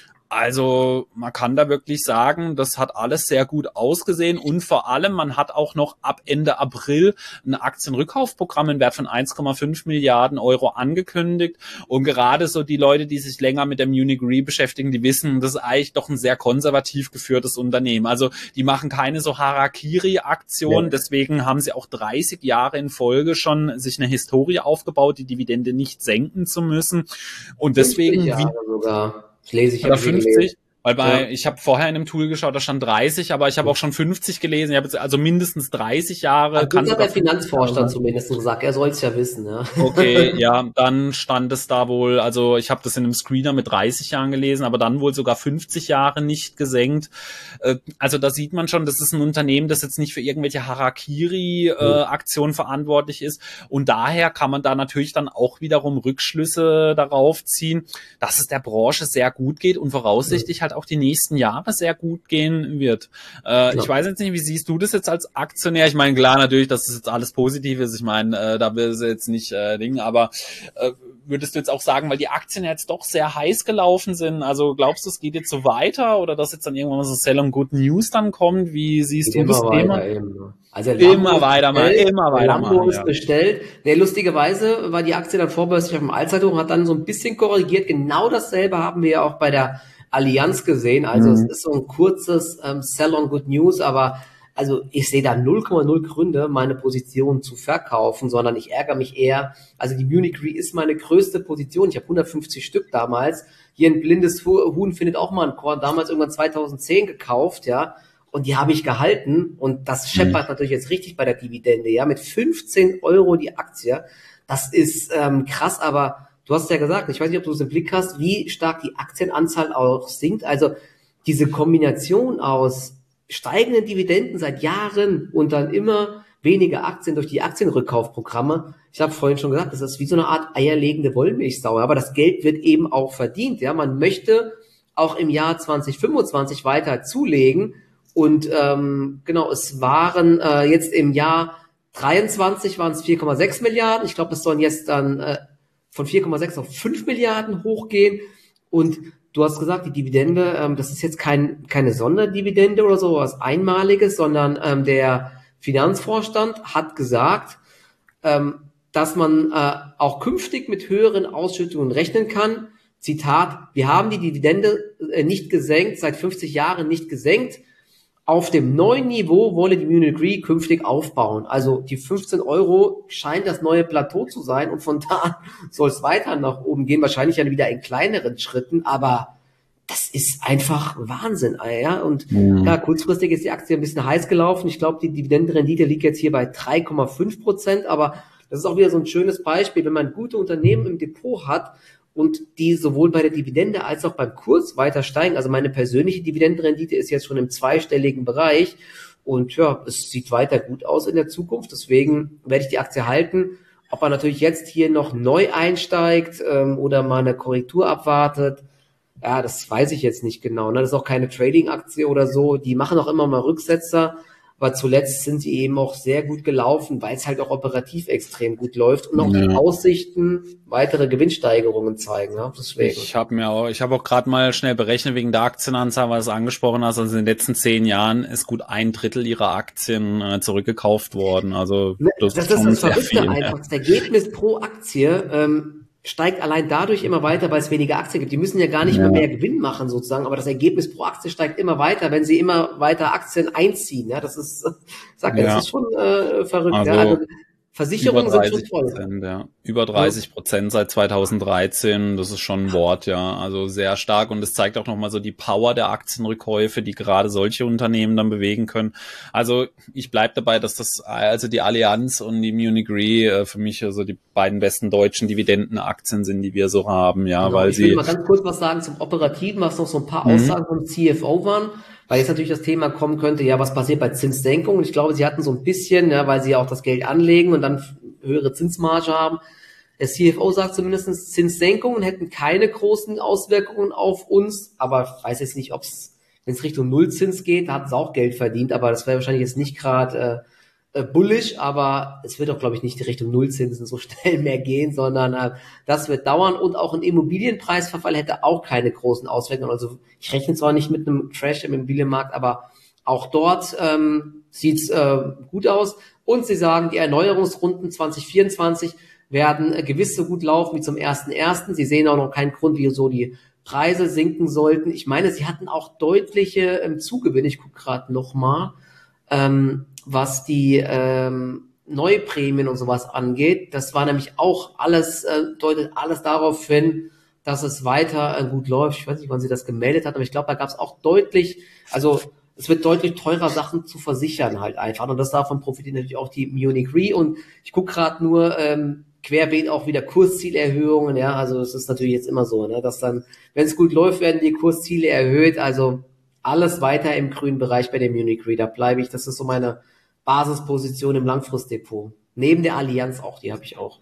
Also man kann da wirklich sagen, das hat alles sehr gut ausgesehen und vor allem, man hat auch noch ab Ende April ein Aktienrückkaufprogramm im Wert von eins Komma fünf Milliarden Euro angekündigt und gerade so die Leute, die sich länger mit der Munich Re beschäftigen, die wissen, das ist eigentlich doch ein sehr konservativ geführtes Unternehmen. Also die machen keine so Harakiri-Aktion, ja. Deswegen haben sie auch dreißig Jahre in Folge schon sich eine Historie aufgebaut, die Dividende nicht senken zu müssen und deswegen
Jahre sogar. Ich lese, ich
oder fünfzig, weil bei,
ja.
ich habe vorher in einem Tool geschaut, da stand dreißig, aber ich habe auch schon fünfzig gelesen. Ich habe jetzt also mindestens dreißig Jahre.
Also das hat der Finanzvorstand zumindest gesagt, er soll es ja wissen. Ja.
Okay, ja, dann stand es da wohl, also ich habe das in einem Screener mit dreißig Jahren gelesen, aber dann wohl sogar fünfzig Jahre nicht gesenkt. Also da sieht man schon, das ist ein Unternehmen, das jetzt nicht für irgendwelche Harakiri-Aktionen äh, verantwortlich ist und daher kann man da natürlich dann auch wiederum Rückschlüsse darauf ziehen, dass es der Branche sehr gut geht und voraussichtlich halt auch die nächsten Jahre sehr gut gehen wird. Äh, genau. Ich weiß jetzt nicht, wie siehst du das jetzt als Aktionär? Ich meine, klar, natürlich, dass das jetzt alles positiv ist. Ich meine, äh, da will sie jetzt nicht äh, Ding, aber äh, würdest du jetzt auch sagen, weil die Aktien jetzt doch sehr heiß gelaufen sind, also glaubst du, es geht jetzt so weiter oder dass jetzt dann irgendwann mal so Sell on Good News dann kommt? Wie siehst
geht
du das Thema?
Also
immer weiter mal, immer weiter
Lambo
mal.
ist ja. bestellt. Nee, lustigerweise war die Aktie dann vorbörslich auf dem Allzeithoch, hat dann so ein bisschen korrigiert. Genau dasselbe haben wir ja auch bei der Allianz gesehen, also mhm. es ist so ein kurzes ähm, Sell on Good News, aber also ich sehe da null Komma null Gründe, meine Position zu verkaufen, sondern ich ärgere mich eher, also die Munich Re ist meine größte Position, ich habe hundertfünfzig Stück damals, hier ein blindes Huhn findet auch mal ein Korn, damals irgendwann zweitausendzehn gekauft, ja, und die habe ich gehalten und das scheppert mhm. natürlich jetzt richtig bei der Dividende, ja, mit fünfzehn Euro die Aktie, das ist ähm, krass, aber du hast ja gesagt, ich weiß nicht, ob du es im Blick hast, wie stark die Aktienanzahl auch sinkt. Also diese Kombination aus steigenden Dividenden seit Jahren und dann immer weniger Aktien durch die Aktienrückkaufprogramme. Ich habe vorhin schon gesagt, das ist wie so eine Art eierlegende Wollmilchsau. Aber das Geld wird eben auch verdient. Ja, man möchte auch im Jahr zwanzig fünfundzwanzig weiter zulegen. Und ähm, genau, es waren äh, jetzt im Jahr dreiundzwanzig waren es vier Komma sechs Milliarden. Ich glaube, es sollen jetzt dann äh, von vier Komma sechs auf fünf Milliarden hochgehen und du hast gesagt, die Dividende, ähm, das ist jetzt kein, keine Sonderdividende oder so, was Einmaliges, sondern ähm, der Finanzvorstand hat gesagt, ähm, dass man äh, auch künftig mit höheren Ausschüttungen rechnen kann. Zitat, wir haben die Dividende äh, nicht gesenkt, seit fünfzig Jahren nicht gesenkt. Auf dem neuen Niveau wolle die Munich Re künftig aufbauen. Also die fünfzehn Euro scheint das neue Plateau zu sein und von da an soll es weiter nach oben gehen. Wahrscheinlich ja wieder in kleineren Schritten, aber das ist einfach Wahnsinn. Ja? Und mhm. ja, kurzfristig ist die Aktie ein bisschen heiß gelaufen. Ich glaube, die Dividendenrendite liegt jetzt hier bei drei Komma fünf Prozent, aber das ist auch wieder so ein schönes Beispiel, wenn man gute Unternehmen im Depot hat und die sowohl bei der Dividende als auch beim Kurs weiter steigen. Also meine persönliche Dividendenrendite ist jetzt schon im zweistelligen Bereich und ja, es sieht weiter gut aus in der Zukunft. Deswegen werde ich die Aktie halten. Ob man natürlich jetzt hier noch neu einsteigt ähm, oder mal eine Korrektur abwartet, ja, das weiß ich jetzt nicht genau. Ne? Das ist auch keine Trading-Aktie oder so. Die machen auch immer mal Rücksetzer. Aber zuletzt sind sie eben auch sehr gut gelaufen, weil es halt auch operativ extrem gut läuft und auch ja. die Aussichten weitere Gewinnsteigerungen zeigen. Ja, deswegen.
Ich habe mir auch, ich habe auch gerade mal schnell berechnet wegen der Aktienanzahl, weil du es angesprochen hast. Also in den letzten zehn Jahren ist gut ein Drittel ihrer Aktien äh, zurückgekauft worden. Also
das, das ist das Verrückte einfach. Ja. Das Ergebnis pro Aktie ähm, steigt allein dadurch immer weiter, weil es weniger Aktien gibt. Die müssen ja gar nicht ja. mehr mehr Gewinn machen sozusagen, aber das Ergebnis pro Aktie steigt immer weiter, wenn sie immer weiter Aktien einziehen. Ja, das ist, sag ja. das ist schon äh, verrückt.
Also,
ja. Also Versicherungen sind schon toll.
Prozent, ja. Über dreißig Prozent seit zweitausenddreizehn, das ist schon ein Wort, ja. Also sehr stark und es zeigt auch nochmal so die Power der Aktienrückkäufe, die gerade solche Unternehmen dann bewegen können. Also ich bleib dabei, dass das, also die Allianz und die Munich Re äh, für mich also die beiden besten deutschen Dividendenaktien sind, die wir so haben, ja, genau, weil
ich
sie...
Ich will mal ganz kurz was sagen zum Operativen, was noch so ein paar mhm. Aussagen vom C F O waren. Weil jetzt natürlich das Thema kommen könnte, ja, was passiert bei Zinssenkungen? Ich glaube, sie hatten so ein bisschen, ja, weil sie ja auch das Geld anlegen und dann höhere Zinsmarge haben. Der C F O sagt zumindest, Zinssenkungen hätten keine großen Auswirkungen auf uns, aber ich weiß jetzt nicht, ob es, wenn es Richtung Nullzins geht, da hat es auch Geld verdient, aber das wäre wahrscheinlich jetzt nicht gerade äh, bullish, aber es wird auch, glaube ich, nicht in Richtung Nullzinsen so schnell mehr gehen, sondern äh, das wird dauern und auch ein Immobilienpreisverfall hätte auch keine großen Auswirkungen. Also ich rechne zwar nicht mit einem Crash im Immobilienmarkt, aber auch dort ähm, sieht's äh, gut aus. Und sie sagen, die Erneuerungsrunden zwanzig vierundzwanzig werden äh, gewiss so gut laufen wie zum ersten ersten. Sie sehen auch noch keinen Grund, wieso die Preise sinken sollten. Ich meine, sie hatten auch deutliche ähm, Zugewinne. Ich gucke gerade nochmal. Ähm, was die ähm, Neuprämien und sowas angeht. Das war nämlich auch alles, äh, deutet alles darauf hin, dass es weiter äh, gut läuft. Ich weiß nicht, wann sie das gemeldet hat, aber ich glaube, da gab es auch deutlich, also es wird deutlich teurer, Sachen zu versichern halt einfach. Und das davon profitiert natürlich auch die Munich Re. Und ich gucke gerade nur ähm, querbeet auch wieder Kurszielerhöhungen. Ja, also es ist natürlich jetzt immer so, ne, dass dann, wenn es gut läuft, werden die Kursziele erhöht. Also alles weiter im grünen Bereich bei der Munich Re. Da bleibe ich, das ist so meine Basisposition im Langfristdepot. Neben der Allianz auch, die habe ich auch.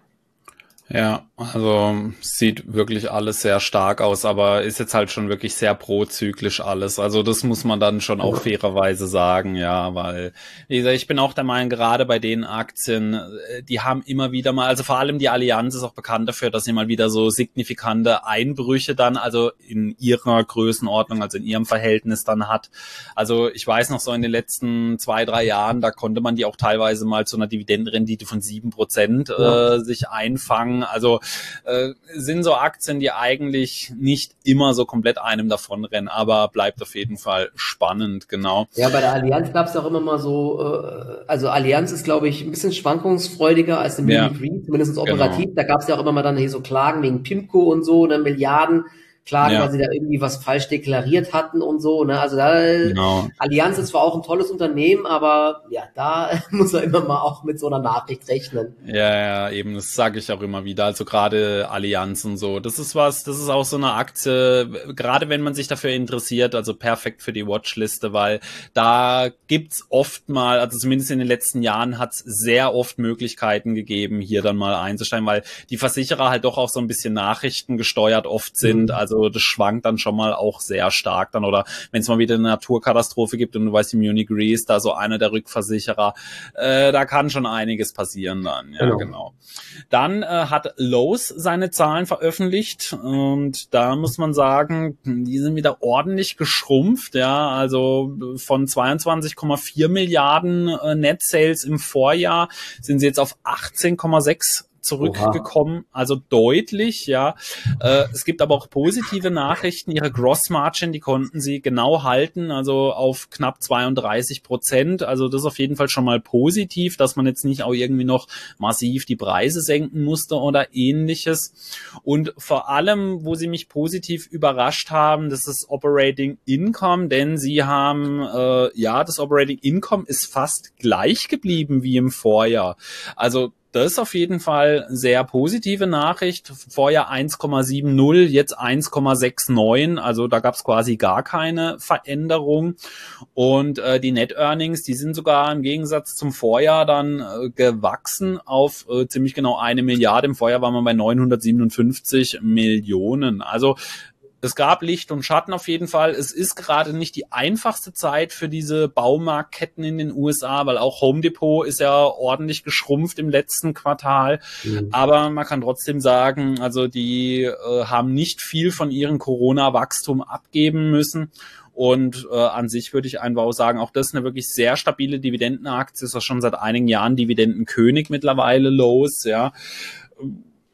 Ja, also sieht wirklich alles sehr stark aus, aber ist jetzt halt schon wirklich sehr prozyklisch alles. Also das muss man dann schon auch fairerweise sagen, ja, weil wie gesagt, ich bin auch der Meinung, gerade bei den Aktien, die haben immer wieder mal, also vor allem die Allianz ist auch bekannt dafür, dass sie mal wieder so signifikante Einbrüche dann, also in ihrer Größenordnung, also in ihrem Verhältnis dann hat. Also ich weiß noch so in den letzten zwei, drei Jahren, da konnte man die auch teilweise mal zu einer Dividendenrendite von sieben Prozent äh, sich einfangen. Also äh, sind so Aktien, die eigentlich nicht immer so komplett einem davonrennen, aber bleibt auf jeden Fall spannend, genau.
Ja, bei der Allianz gab es auch immer mal so, äh, also Allianz ist, glaube ich, ein bisschen schwankungsfreudiger als die Munich Re, ja, zumindest operativ. Genau. Da gab es ja auch immer mal dann hier so Klagen wegen Pimco und so, ne, Milliarden. Klagen, ja, weil sie da irgendwie was falsch deklariert hatten und so, ne, also da, genau. Allianz ist zwar auch ein tolles Unternehmen, aber ja, da muss er immer mal auch mit so einer Nachricht rechnen.
Ja, ja, eben, das sage ich auch immer wieder, also gerade Allianz und so, das ist was, das ist auch so eine Aktie, gerade wenn man sich dafür interessiert, also perfekt für die Watchliste, weil da gibt's oft mal, also zumindest in den letzten Jahren hat's sehr oft Möglichkeiten gegeben, hier dann mal einzusteigen, weil die Versicherer halt doch auch so ein bisschen nachrichtengesteuert oft sind, mhm. also Also das schwankt dann schon mal auch sehr stark dann, oder wenn es mal wieder eine Naturkatastrophe gibt und du weißt, die Munich Re ist da so einer der Rückversicherer, äh, da kann schon einiges passieren dann, ja, genau. genau. Dann äh, hat Lowe's seine Zahlen veröffentlicht und da muss man sagen, die sind wieder ordentlich geschrumpft, ja, also von zweiundzwanzig Komma vier Milliarden äh, Net Sales im Vorjahr sind sie jetzt auf achtzehn Komma sechs zurückgekommen, Oha. Also deutlich, ja. Äh, es gibt aber auch positive Nachrichten. Ihre Gross Margin, die konnten sie genau halten, also auf knapp zweiunddreißig Prozent. Also das ist auf jeden Fall schon mal positiv, dass man jetzt nicht auch irgendwie noch massiv die Preise senken musste oder ähnliches. Und vor allem, wo sie mich positiv überrascht haben, das ist Operating Income, denn sie haben, äh, ja, das Operating Income ist fast gleich geblieben wie im Vorjahr. Also das ist auf jeden Fall sehr positive Nachricht. Vorjahr eins Komma siebzig, jetzt eins Komma neunundsechzig, also da gab es quasi gar keine Veränderung. Und äh, die Net Earnings, die sind sogar im Gegensatz zum Vorjahr dann äh, gewachsen auf äh, ziemlich genau eine Milliarde. Im Vorjahr war man bei neunhundertsiebenundfünfzig Millionen. Also es gab Licht und Schatten auf jeden Fall. Es ist gerade nicht die einfachste Zeit für diese Baumarktketten in den U S A, weil auch Home Depot ist ja ordentlich geschrumpft im letzten Quartal. Mhm. Aber man kann trotzdem sagen, also die äh, haben nicht viel von ihrem Corona-Wachstum abgeben müssen. Und äh, an sich würde ich einfach auch sagen, auch das ist eine wirklich sehr stabile Dividendenaktie. Ist auch schon seit einigen Jahren Dividendenkönig mittlerweile los, ja.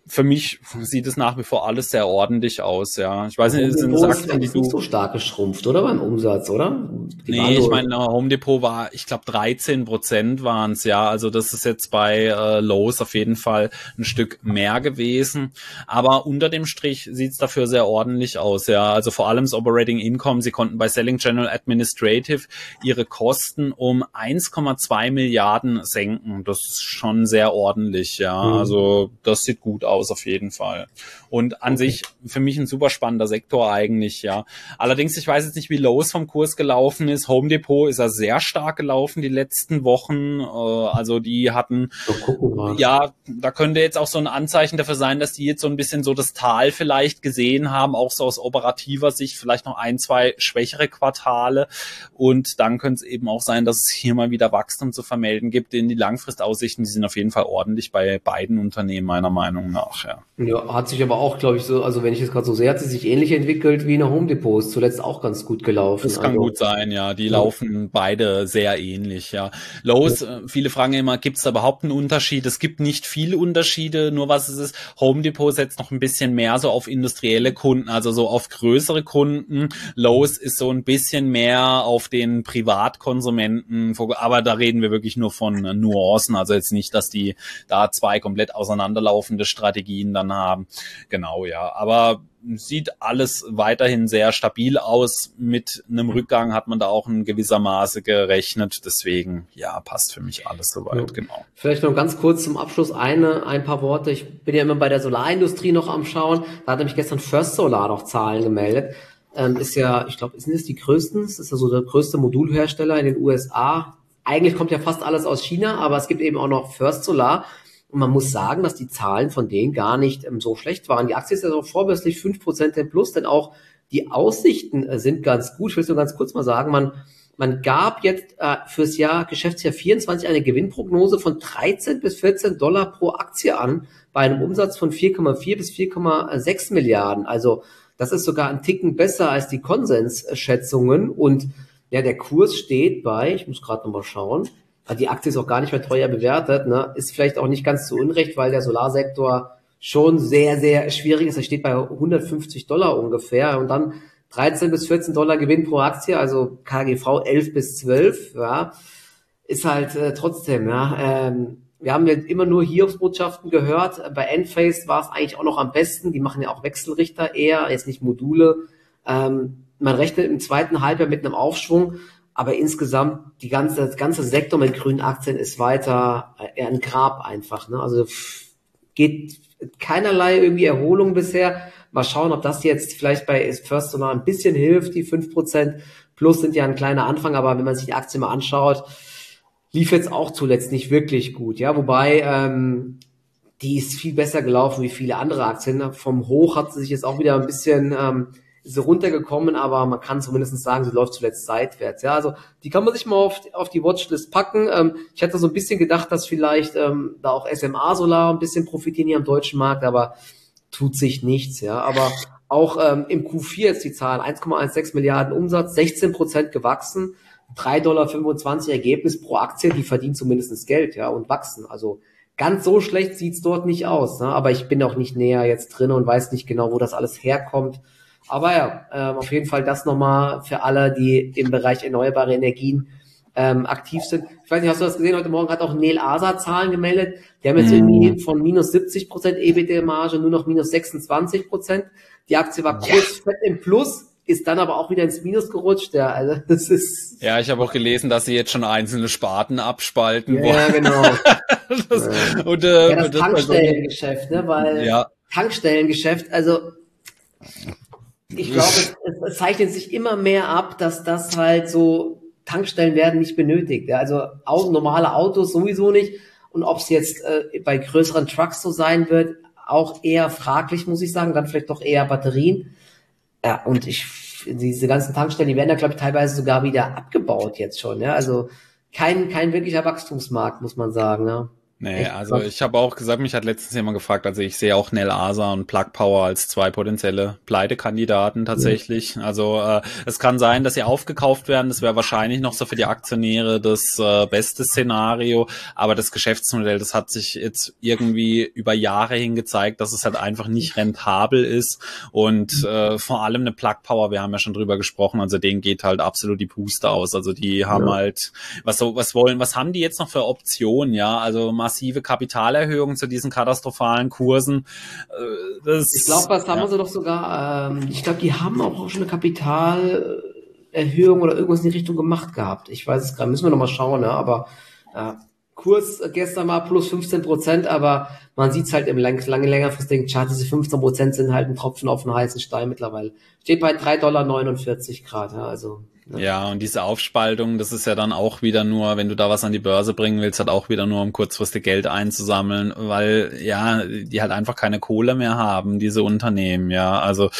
für mich sieht es nach wie vor alles sehr ordentlich aus, ja. Ich weiß nicht, sind
Home
Aktien, die
ist
du...
nicht so stark geschrumpft, oder? Beim Umsatz, oder? Die
Nee, ich meine, Home Depot war, ich glaube, dreizehn Prozent waren es, ja. Also das ist jetzt bei äh, Lowe's auf jeden Fall ein Stück mehr gewesen. Aber unter dem Strich sieht es dafür sehr ordentlich aus, ja. Also vor allem das Operating Income. Sie konnten bei Selling General Administrative ihre Kosten um eins Komma zwei Milliarden senken. Das ist schon sehr ordentlich, ja.
Mhm.
Also das sieht gut aus auf jeden Fall. Und an
Okay.
sich für mich ein super spannender Sektor eigentlich, ja. Allerdings, ich weiß jetzt nicht, wie Lowe's vom Kurs gelaufen ist. Home Depot ist ja sehr stark gelaufen die letzten Wochen. Äh, also die hatten,
Doch, gucken wir mal.
ja, da könnte jetzt auch so ein Anzeichen dafür sein, dass die jetzt so ein bisschen so das Tal vielleicht gesehen haben, auch so aus operativer Sicht, vielleicht noch ein, zwei schwächere Quartale. Und dann könnte es eben auch sein, dass es hier mal wieder Wachstum zu vermelden gibt. In die Langfristaussichten, die sind auf jeden Fall ordentlich bei beiden Unternehmen, meiner Meinung nach, ja.
Ja, hat sich aber auch, glaube ich, so, also wenn ich es gerade so sehe, hat sie sich ähnlich entwickelt wie eine Home Depot. Ist zuletzt auch ganz gut gelaufen.
Das kann
also,
gut sein, ja. Die
ja.
laufen beide sehr ähnlich, ja. Lowe's, äh, viele fragen immer, gibt es da überhaupt einen Unterschied? Es gibt nicht viele Unterschiede, nur was es ist. Home Depot setzt noch ein bisschen mehr so auf industrielle Kunden, also so auf größere Kunden. Lowe's ist so ein bisschen mehr auf den Privatkonsumenten, aber da reden wir wirklich nur von Nuancen, also jetzt nicht, dass die da zwei komplett auseinanderlaufende Strategien dann haben. Genau, ja. Aber sieht alles weiterhin sehr stabil aus. Mit einem Rückgang hat man da auch in gewisser Maße gerechnet. Deswegen, ja, passt für mich alles soweit,
Ja.
genau.
Vielleicht noch ganz kurz zum Abschluss eine, ein paar Worte. Ich bin ja immer bei der Solarindustrie noch am Schauen. Da hat nämlich gestern First Solar noch Zahlen gemeldet. Ähm, ist ja, ich glaube, sind das die größten? Das ist ja so der größte Modulhersteller in den U S A. Eigentlich kommt ja fast alles aus China, aber es gibt eben auch noch First Solar. Und man muss sagen, dass die Zahlen von denen gar nicht ähm, so schlecht waren. Die Aktie ist ja so vorbörslich fünf Prozent im Plus, denn auch die Aussichten äh, sind ganz gut. Ich will es nur ganz kurz mal sagen, man, man gab jetzt äh, fürs Jahr, Geschäftsjahr vierundzwanzig eine Gewinnprognose von dreizehn bis vierzehn Dollar pro Aktie an, bei einem Umsatz von vier Komma vier bis vier Komma sechs Milliarden. Also das ist sogar ein Ticken besser als die Konsensschätzungen. Und ja, der Kurs steht bei, ich muss gerade nochmal schauen, die Aktie ist auch gar nicht mehr teuer bewertet, ne? Ist vielleicht auch nicht ganz zu Unrecht, weil der Solarsektor schon sehr, sehr schwierig ist. Er steht bei hundertfünfzig Dollar ungefähr und dann dreizehn bis vierzehn Dollar Gewinn pro Aktie, also K G V elf bis zwölf, ja, ist halt äh, trotzdem, ja. Ähm, wir haben ja immer nur Hiobsbotschaften gehört. Bei Enphase war es eigentlich auch noch am besten. Die machen ja auch Wechselrichter eher, jetzt nicht Module. Ähm, man rechnet im zweiten Halbjahr mit einem Aufschwung. Aber insgesamt, die ganze, das ganze Sektor mit grünen Aktien ist weiter eher ein Grab einfach, ne? Also geht keinerlei irgendwie Erholung bisher. Mal schauen, ob das jetzt vielleicht bei First Solar ein bisschen hilft. Die fünf Prozent plus sind ja ein kleiner Anfang, aber wenn man sich die Aktie mal anschaut, lief jetzt auch zuletzt nicht wirklich gut, ja. Wobei, ähm, die ist viel besser gelaufen wie viele andere Aktien. Vom Hoch hat sie sich jetzt auch wieder ein bisschen, ähm, ist sie runtergekommen, aber man kann zumindest sagen, sie läuft zuletzt seitwärts. Ja, also die kann man sich mal auf, auf die Watchlist packen. Ähm, ich hatte so ein bisschen gedacht, dass vielleicht ähm, da auch S M A Solar ein bisschen profitieren hier am deutschen Markt, aber tut sich nichts. Ja, aber auch ähm, im Q vier jetzt die Zahlen, eins Komma sechzehn Milliarden Umsatz, sechzehn Prozent gewachsen, drei Komma fünfundzwanzig Dollar Ergebnis pro Aktie, die verdienen zumindest Geld, ja, und wachsen. Also ganz so schlecht sieht's dort nicht aus, ne? Aber ich bin auch nicht näher jetzt drin und weiß nicht genau, wo das alles herkommt. Aber ja, ähm, auf jeden Fall das nochmal für alle, die im Bereich erneuerbare Energien ähm, aktiv sind. Ich weiß nicht, hast du das gesehen? Heute Morgen hat auch Nel Asa Zahlen gemeldet. Die haben jetzt irgendwie von minus siebzig Prozent E B I T D-Marge nur noch minus sechsundzwanzig Prozent. Die Aktie war kurz ja. im Plus, ist dann aber auch wieder ins Minus gerutscht. Ja, also das ist.
Ja, ich habe auch gelesen, dass sie jetzt schon einzelne Sparten abspalten.
Ja, ja genau.
das,
ja.
Und, äh,
ja, das
und das
Tankstellengeschäft, ne? Weil
ja.
Tankstellengeschäft, also ich glaube, es, es zeichnet sich immer mehr ab, dass das halt so, Tankstellen werden nicht benötigt. Ja? Also auch normale Autos sowieso nicht. Und ob es jetzt äh, bei größeren Trucks so sein wird, auch eher fraglich, muss ich sagen. Dann vielleicht doch eher Batterien. Ja, und ich, diese ganzen Tankstellen, die werden da, glaube ich, teilweise sogar wieder abgebaut jetzt schon. Ja? Also kein, kein wirklicher Wachstumsmarkt, muss man sagen. Ne?
Nee, also ich habe auch gesagt, mich hat letztens jemand gefragt, also ich sehe auch Nel Asa und Plug Power als zwei potenzielle Pleitekandidaten tatsächlich. Also äh, es kann sein, dass sie aufgekauft werden, das wäre wahrscheinlich noch so für die Aktionäre das äh, beste Szenario, aber das Geschäftsmodell, das hat sich jetzt irgendwie über Jahre hin gezeigt, dass es halt einfach nicht rentabel ist und äh, vor allem eine Plug Power, wir haben ja schon drüber gesprochen, also denen geht halt absolut die Puste aus, also die haben ja. halt, was so, was wollen, was haben die jetzt noch für Optionen, ja, also massive Kapitalerhöhungen zu diesen katastrophalen Kursen. Das,
ich glaube, was haben ja. sie doch sogar, ähm, ich glaube, die haben auch schon eine Kapitalerhöhung oder irgendwas in die Richtung gemacht gehabt. Ich weiß es gerade, müssen wir noch mal schauen, ne? Aber äh, Kurs gestern mal plus fünfzehn Prozent, aber man sieht es halt im lang, lange längerfristigen Chart, diese fünfzehn Prozent sind halt ein Tropfen auf den heißen Stein mittlerweile. Steht bei drei Komma neunundvierzig Dollar Grad, ja, also
ja, und diese Aufspaltung, das ist ja dann auch wieder nur, wenn du da was an die Börse bringen willst, halt auch wieder nur, um kurzfristig Geld einzusammeln, weil, ja, die halt einfach keine Kohle mehr haben, diese Unternehmen, ja, also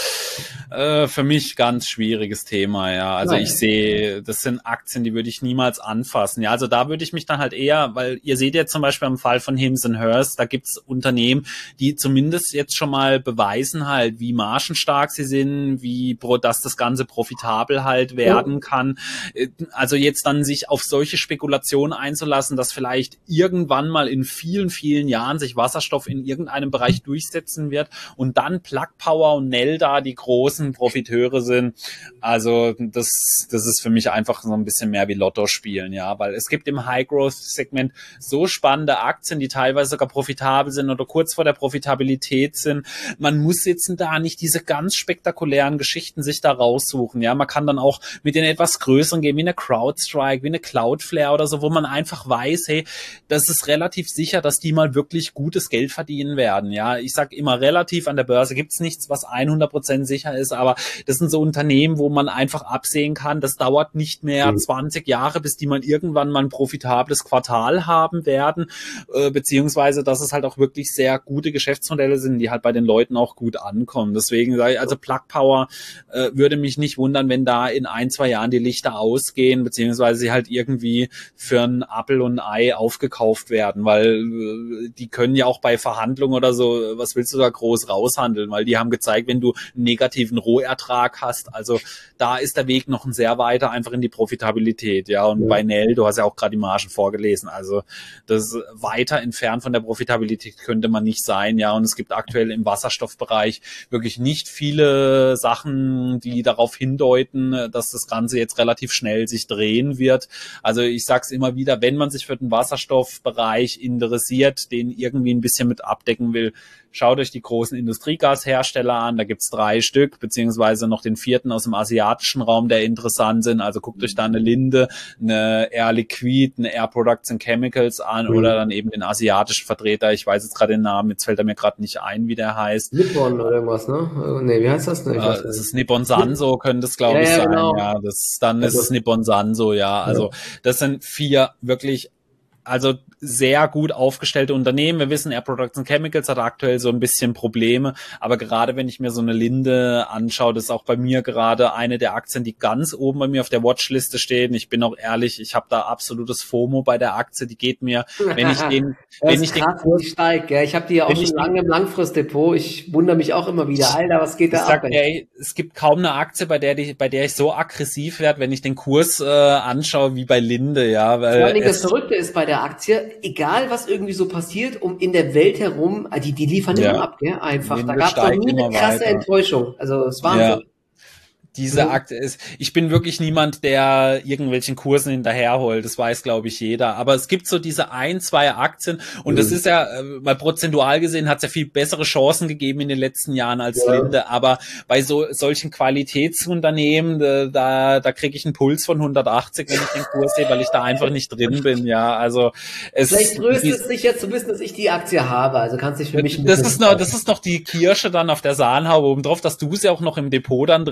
äh, für mich ganz schwieriges Thema, ja, also Nein. ich sehe, das sind Aktien, die würde ich niemals anfassen, ja, also da würde ich mich dann halt eher, weil ihr seht ja zum Beispiel am Fall von Hims and Hers, da gibt's Unternehmen, die zumindest jetzt schon mal beweisen halt, wie margenstark sie sind, wie, dass das Ganze profitabel halt werden oh. kann. Also jetzt dann sich auf solche Spekulationen einzulassen, dass vielleicht irgendwann mal in vielen, vielen Jahren sich Wasserstoff in irgendeinem Bereich durchsetzen wird und dann Plug Power und Nel da die großen Profiteure sind. Also das, das ist für mich einfach so ein bisschen mehr wie Lotto spielen, ja, weil es gibt im High-Growth-Segment so spannende Aktien, die teilweise sogar profitabel sind oder kurz vor der Profitabilität sind. Man muss jetzt da nicht diese ganz spektakulären Geschichten sich da raussuchen, ja, man kann dann auch mit den etwas größeren gehen, wie eine CrowdStrike, wie eine Cloudflare oder so, wo man einfach weiß, hey, das ist relativ sicher, dass die mal wirklich gutes Geld verdienen werden, ja. Ich sag immer, relativ an der Börse gibt's nichts, was hundert Prozent sicher ist, aber das sind so Unternehmen, wo man einfach absehen kann, das dauert nicht mehr zwanzig Jahre, bis die mal irgendwann mal ein profitables Quartal haben werden, äh, beziehungsweise, dass es halt auch wirklich sehr gute Geschäftsmodelle sind, die halt bei den Leuten auch gut ankommen. Deswegen sage ich, also Plug Power äh, würde mich nicht wundern, wenn da in ein, zwei Jahren die Lichter ausgehen, beziehungsweise sie halt irgendwie für ein Apfel und ein Ei aufgekauft werden, weil äh, die können ja auch bei Verhandlungen oder so, was willst du da groß raushandeln, weil die haben gezeigt, wenn du einen negativen Rohertrag hast, also da ist der Weg noch ein sehr weiter einfach in die Profitabilität, ja, und ja. bei Nel, du hast ja auch gerade die Margen vorgelesen, also das weiter entfernt von der Profitabilität könnte man nicht sein, ja, und es gibt aktuell im Wasserstoffbereich wirklich nicht viele Sachen, die darauf hindeuten, dass das Ganze jetzt relativ schnell sich drehen wird. Also ich sag's immer wieder, wenn man sich für den Wasserstoffbereich interessiert, den irgendwie ein bisschen mit abdecken will, schaut euch die großen Industriegashersteller an, da gibt's drei Stück, beziehungsweise noch den vierten aus dem asiatischen Raum, der interessant sind. Also guckt euch da eine Linde, eine Air Liquide, eine Air Products and Chemicals an mhm. oder dann eben den asiatischen Vertreter. Ich weiß jetzt gerade den Namen, jetzt fällt er mir gerade nicht ein, wie der heißt.
Nippon oder irgendwas, ne? Nee, wie heißt das? Nee,
äh, es ist Nippon Sanso, könnte es glaube ja, ich ja, sein. Genau. Ja, das, dann also, ist es Nippon Sanso, ja. Also das sind vier wirklich also sehr gut aufgestellte Unternehmen. Wir wissen, Air Products and Chemicals hat aktuell so ein bisschen Probleme, aber gerade wenn ich mir so eine Linde anschaue, das ist auch bei mir gerade eine der Aktien, die ganz oben bei mir auf der Watchliste stehen. Ich bin auch ehrlich, ich habe da absolutes FOMO bei der Aktie, die geht mir, wenn ich den, wenn ich
krass, den, ich steig, ja. Ich habe die ja auch schon lange im Langfristdepot. Ich wundere mich auch immer wieder, Alter, was geht da ab?
Sag, ey, es gibt kaum eine Aktie, bei der die, bei der ich so aggressiv werde, wenn ich den Kurs äh, anschaue, wie bei Linde, ja. Weil
Vor allem das Verrückte ist bei der Aktie, egal was irgendwie so passiert, um in der Welt herum, die, die liefern ja. immer ab, gell? Einfach. Linde da gab es noch nie eine krasse weiter. Enttäuschung. Also es war Wahnsinn. Ja.
Diese mhm. Aktie ist, ich bin wirklich niemand, der irgendwelchen Kursen hinterherholt, das weiß, glaube ich, jeder. Aber es gibt so diese ein, zwei Aktien und mhm. das ist ja, mal prozentual gesehen, hat es ja viel bessere Chancen gegeben in den letzten Jahren als ja. Linde. Aber bei so solchen Qualitätsunternehmen, da, da kriege ich einen Puls von hundertachtzig, wenn ich den Kurs sehe, weil ich da einfach nicht drin bin. Ja, also es
Vielleicht tröstet es dich jetzt zu wissen, dass ich die Aktie habe. Also kannst du dich für mich ein
das ist noch, das ist noch die Kirsche dann auf der Sahnehaube oben drauf, dass du es ja auch noch im Depot dann drin hast.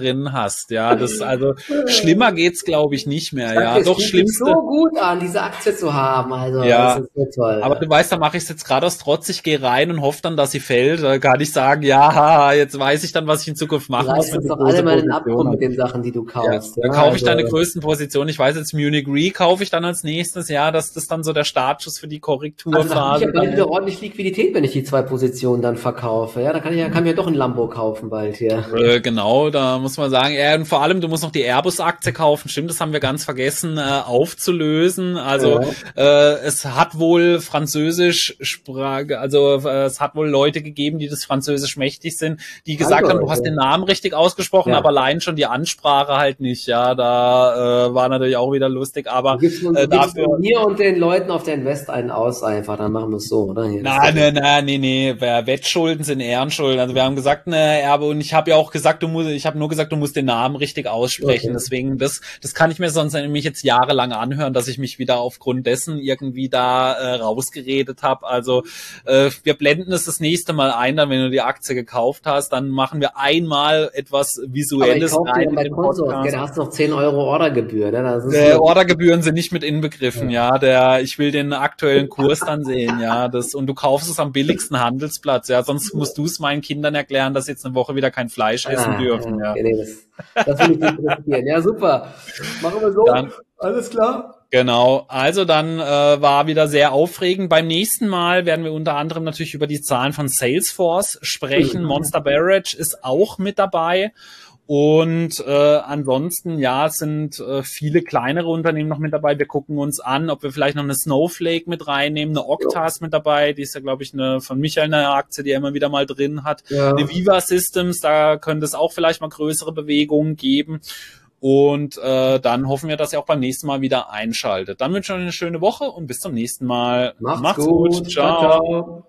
hast. Ja, das also schlimmer geht's, glaube ich, nicht mehr.
Sag,
Ja,
es
doch
fühlt sich
schlimmste.
so gut an, diese Aktie zu haben. Also
Ja,
das ist so toll.
aber du weißt, da mache ich es jetzt gerade aus Trotz. Ich gehe rein und hoffe dann, dass sie fällt. Da kann ich sagen, ja, haha, jetzt weiß ich dann, was ich in Zukunft machen muss.
Reißt uns doch alle mal in den Abgrund mit den Sachen, die du kaufst.
Ja, dann
Ja,
kaufe ich
also,
deine größten Positionen. Ich weiß jetzt, Munich Re kaufe ich dann als nächstes. Ja, das ist dann so der Startschuss für die
also da habe
Korrekturphase.
ich ja bald wieder ordentlich Liquidität, wenn ich die zwei Positionen dann verkaufe. Ja, da kann ich ja, kann mir doch ein Lambo kaufen bald hier.
Äh, genau, da muss man sagen, ja, und vor allem, du musst noch die Airbus-Aktie kaufen. Stimmt, das haben wir ganz vergessen äh, aufzulösen. Also
Ja.
äh, es hat wohl Französisch Sprache, also äh, es hat wohl Leute gegeben, die das Französisch mächtig sind, die gesagt
Also,
haben, du hast
ja.
den Namen richtig ausgesprochen,
Ja.
aber allein schon die Ansprache halt nicht. Ja, da äh, war natürlich auch wieder lustig, aber
Du gibst, uns,
äh,
du gibst
dafür.
mir und den Leuten auf der Invest einen aus einfach, dann machen wir es so, oder? Hier, das
Nein,
ist
nein, nein, nee, nee, wer Wettschulden sind Ehrenschulden. Also wir haben gesagt, ne, Erbe, und ich habe ja auch gesagt, du musst, ich habe nur gesagt, du musst den Namen richtig aussprechen.
Okay.
Deswegen, das, das kann ich mir sonst nämlich jetzt jahrelang anhören, dass ich mich wieder aufgrund dessen irgendwie da äh, rausgeredet habe. Also äh, wir blenden es das nächste Mal ein, dann wenn du die Aktie gekauft hast, dann machen wir einmal etwas
Aber ich
Visuelles
kaufe
rein
dir
in
bei
den
Consort,
Podcast.
da hast du noch zehn Euro Ordergebühr, ne? Das ist
Äh,
so.
Ordergebühren sind nicht mit inbegriffen, ja. Der, ich will den aktuellen Kurs dann sehen, ja. Das, und du kaufst es am billigsten Handelsplatz, ja. Sonst musst du es meinen Kindern erklären, dass sie jetzt eine Woche wieder kein Fleisch essen
Ah,
dürfen, ja.
okay, nee, das, das will ich nicht interessieren. Ja, super. Machen wir so.
Dann,
Alles klar.
Genau, also dann äh, war wieder sehr aufregend. Beim nächsten Mal werden wir unter anderem natürlich über die Zahlen von Salesforce sprechen.
Mhm.
Monster Beverage ist auch mit dabei. Und äh, ansonsten, ja, sind äh, viele kleinere Unternehmen noch mit dabei. Wir gucken uns an, ob wir vielleicht noch eine Snowflake mit reinnehmen, eine Okta mit dabei. Die ist ja, glaube ich, eine von Michael eine Aktie, die er immer wieder mal drin hat.
Ja.
Eine Viva Systems, da könnte es auch vielleicht mal größere Bewegungen geben. Und äh, dann hoffen wir, dass ihr auch beim nächsten Mal wieder einschaltet. Dann wünsche ich euch eine schöne Woche und bis zum nächsten Mal.
Macht's,
Macht's
gut.
gut. Ciao.
Ciao, ciao.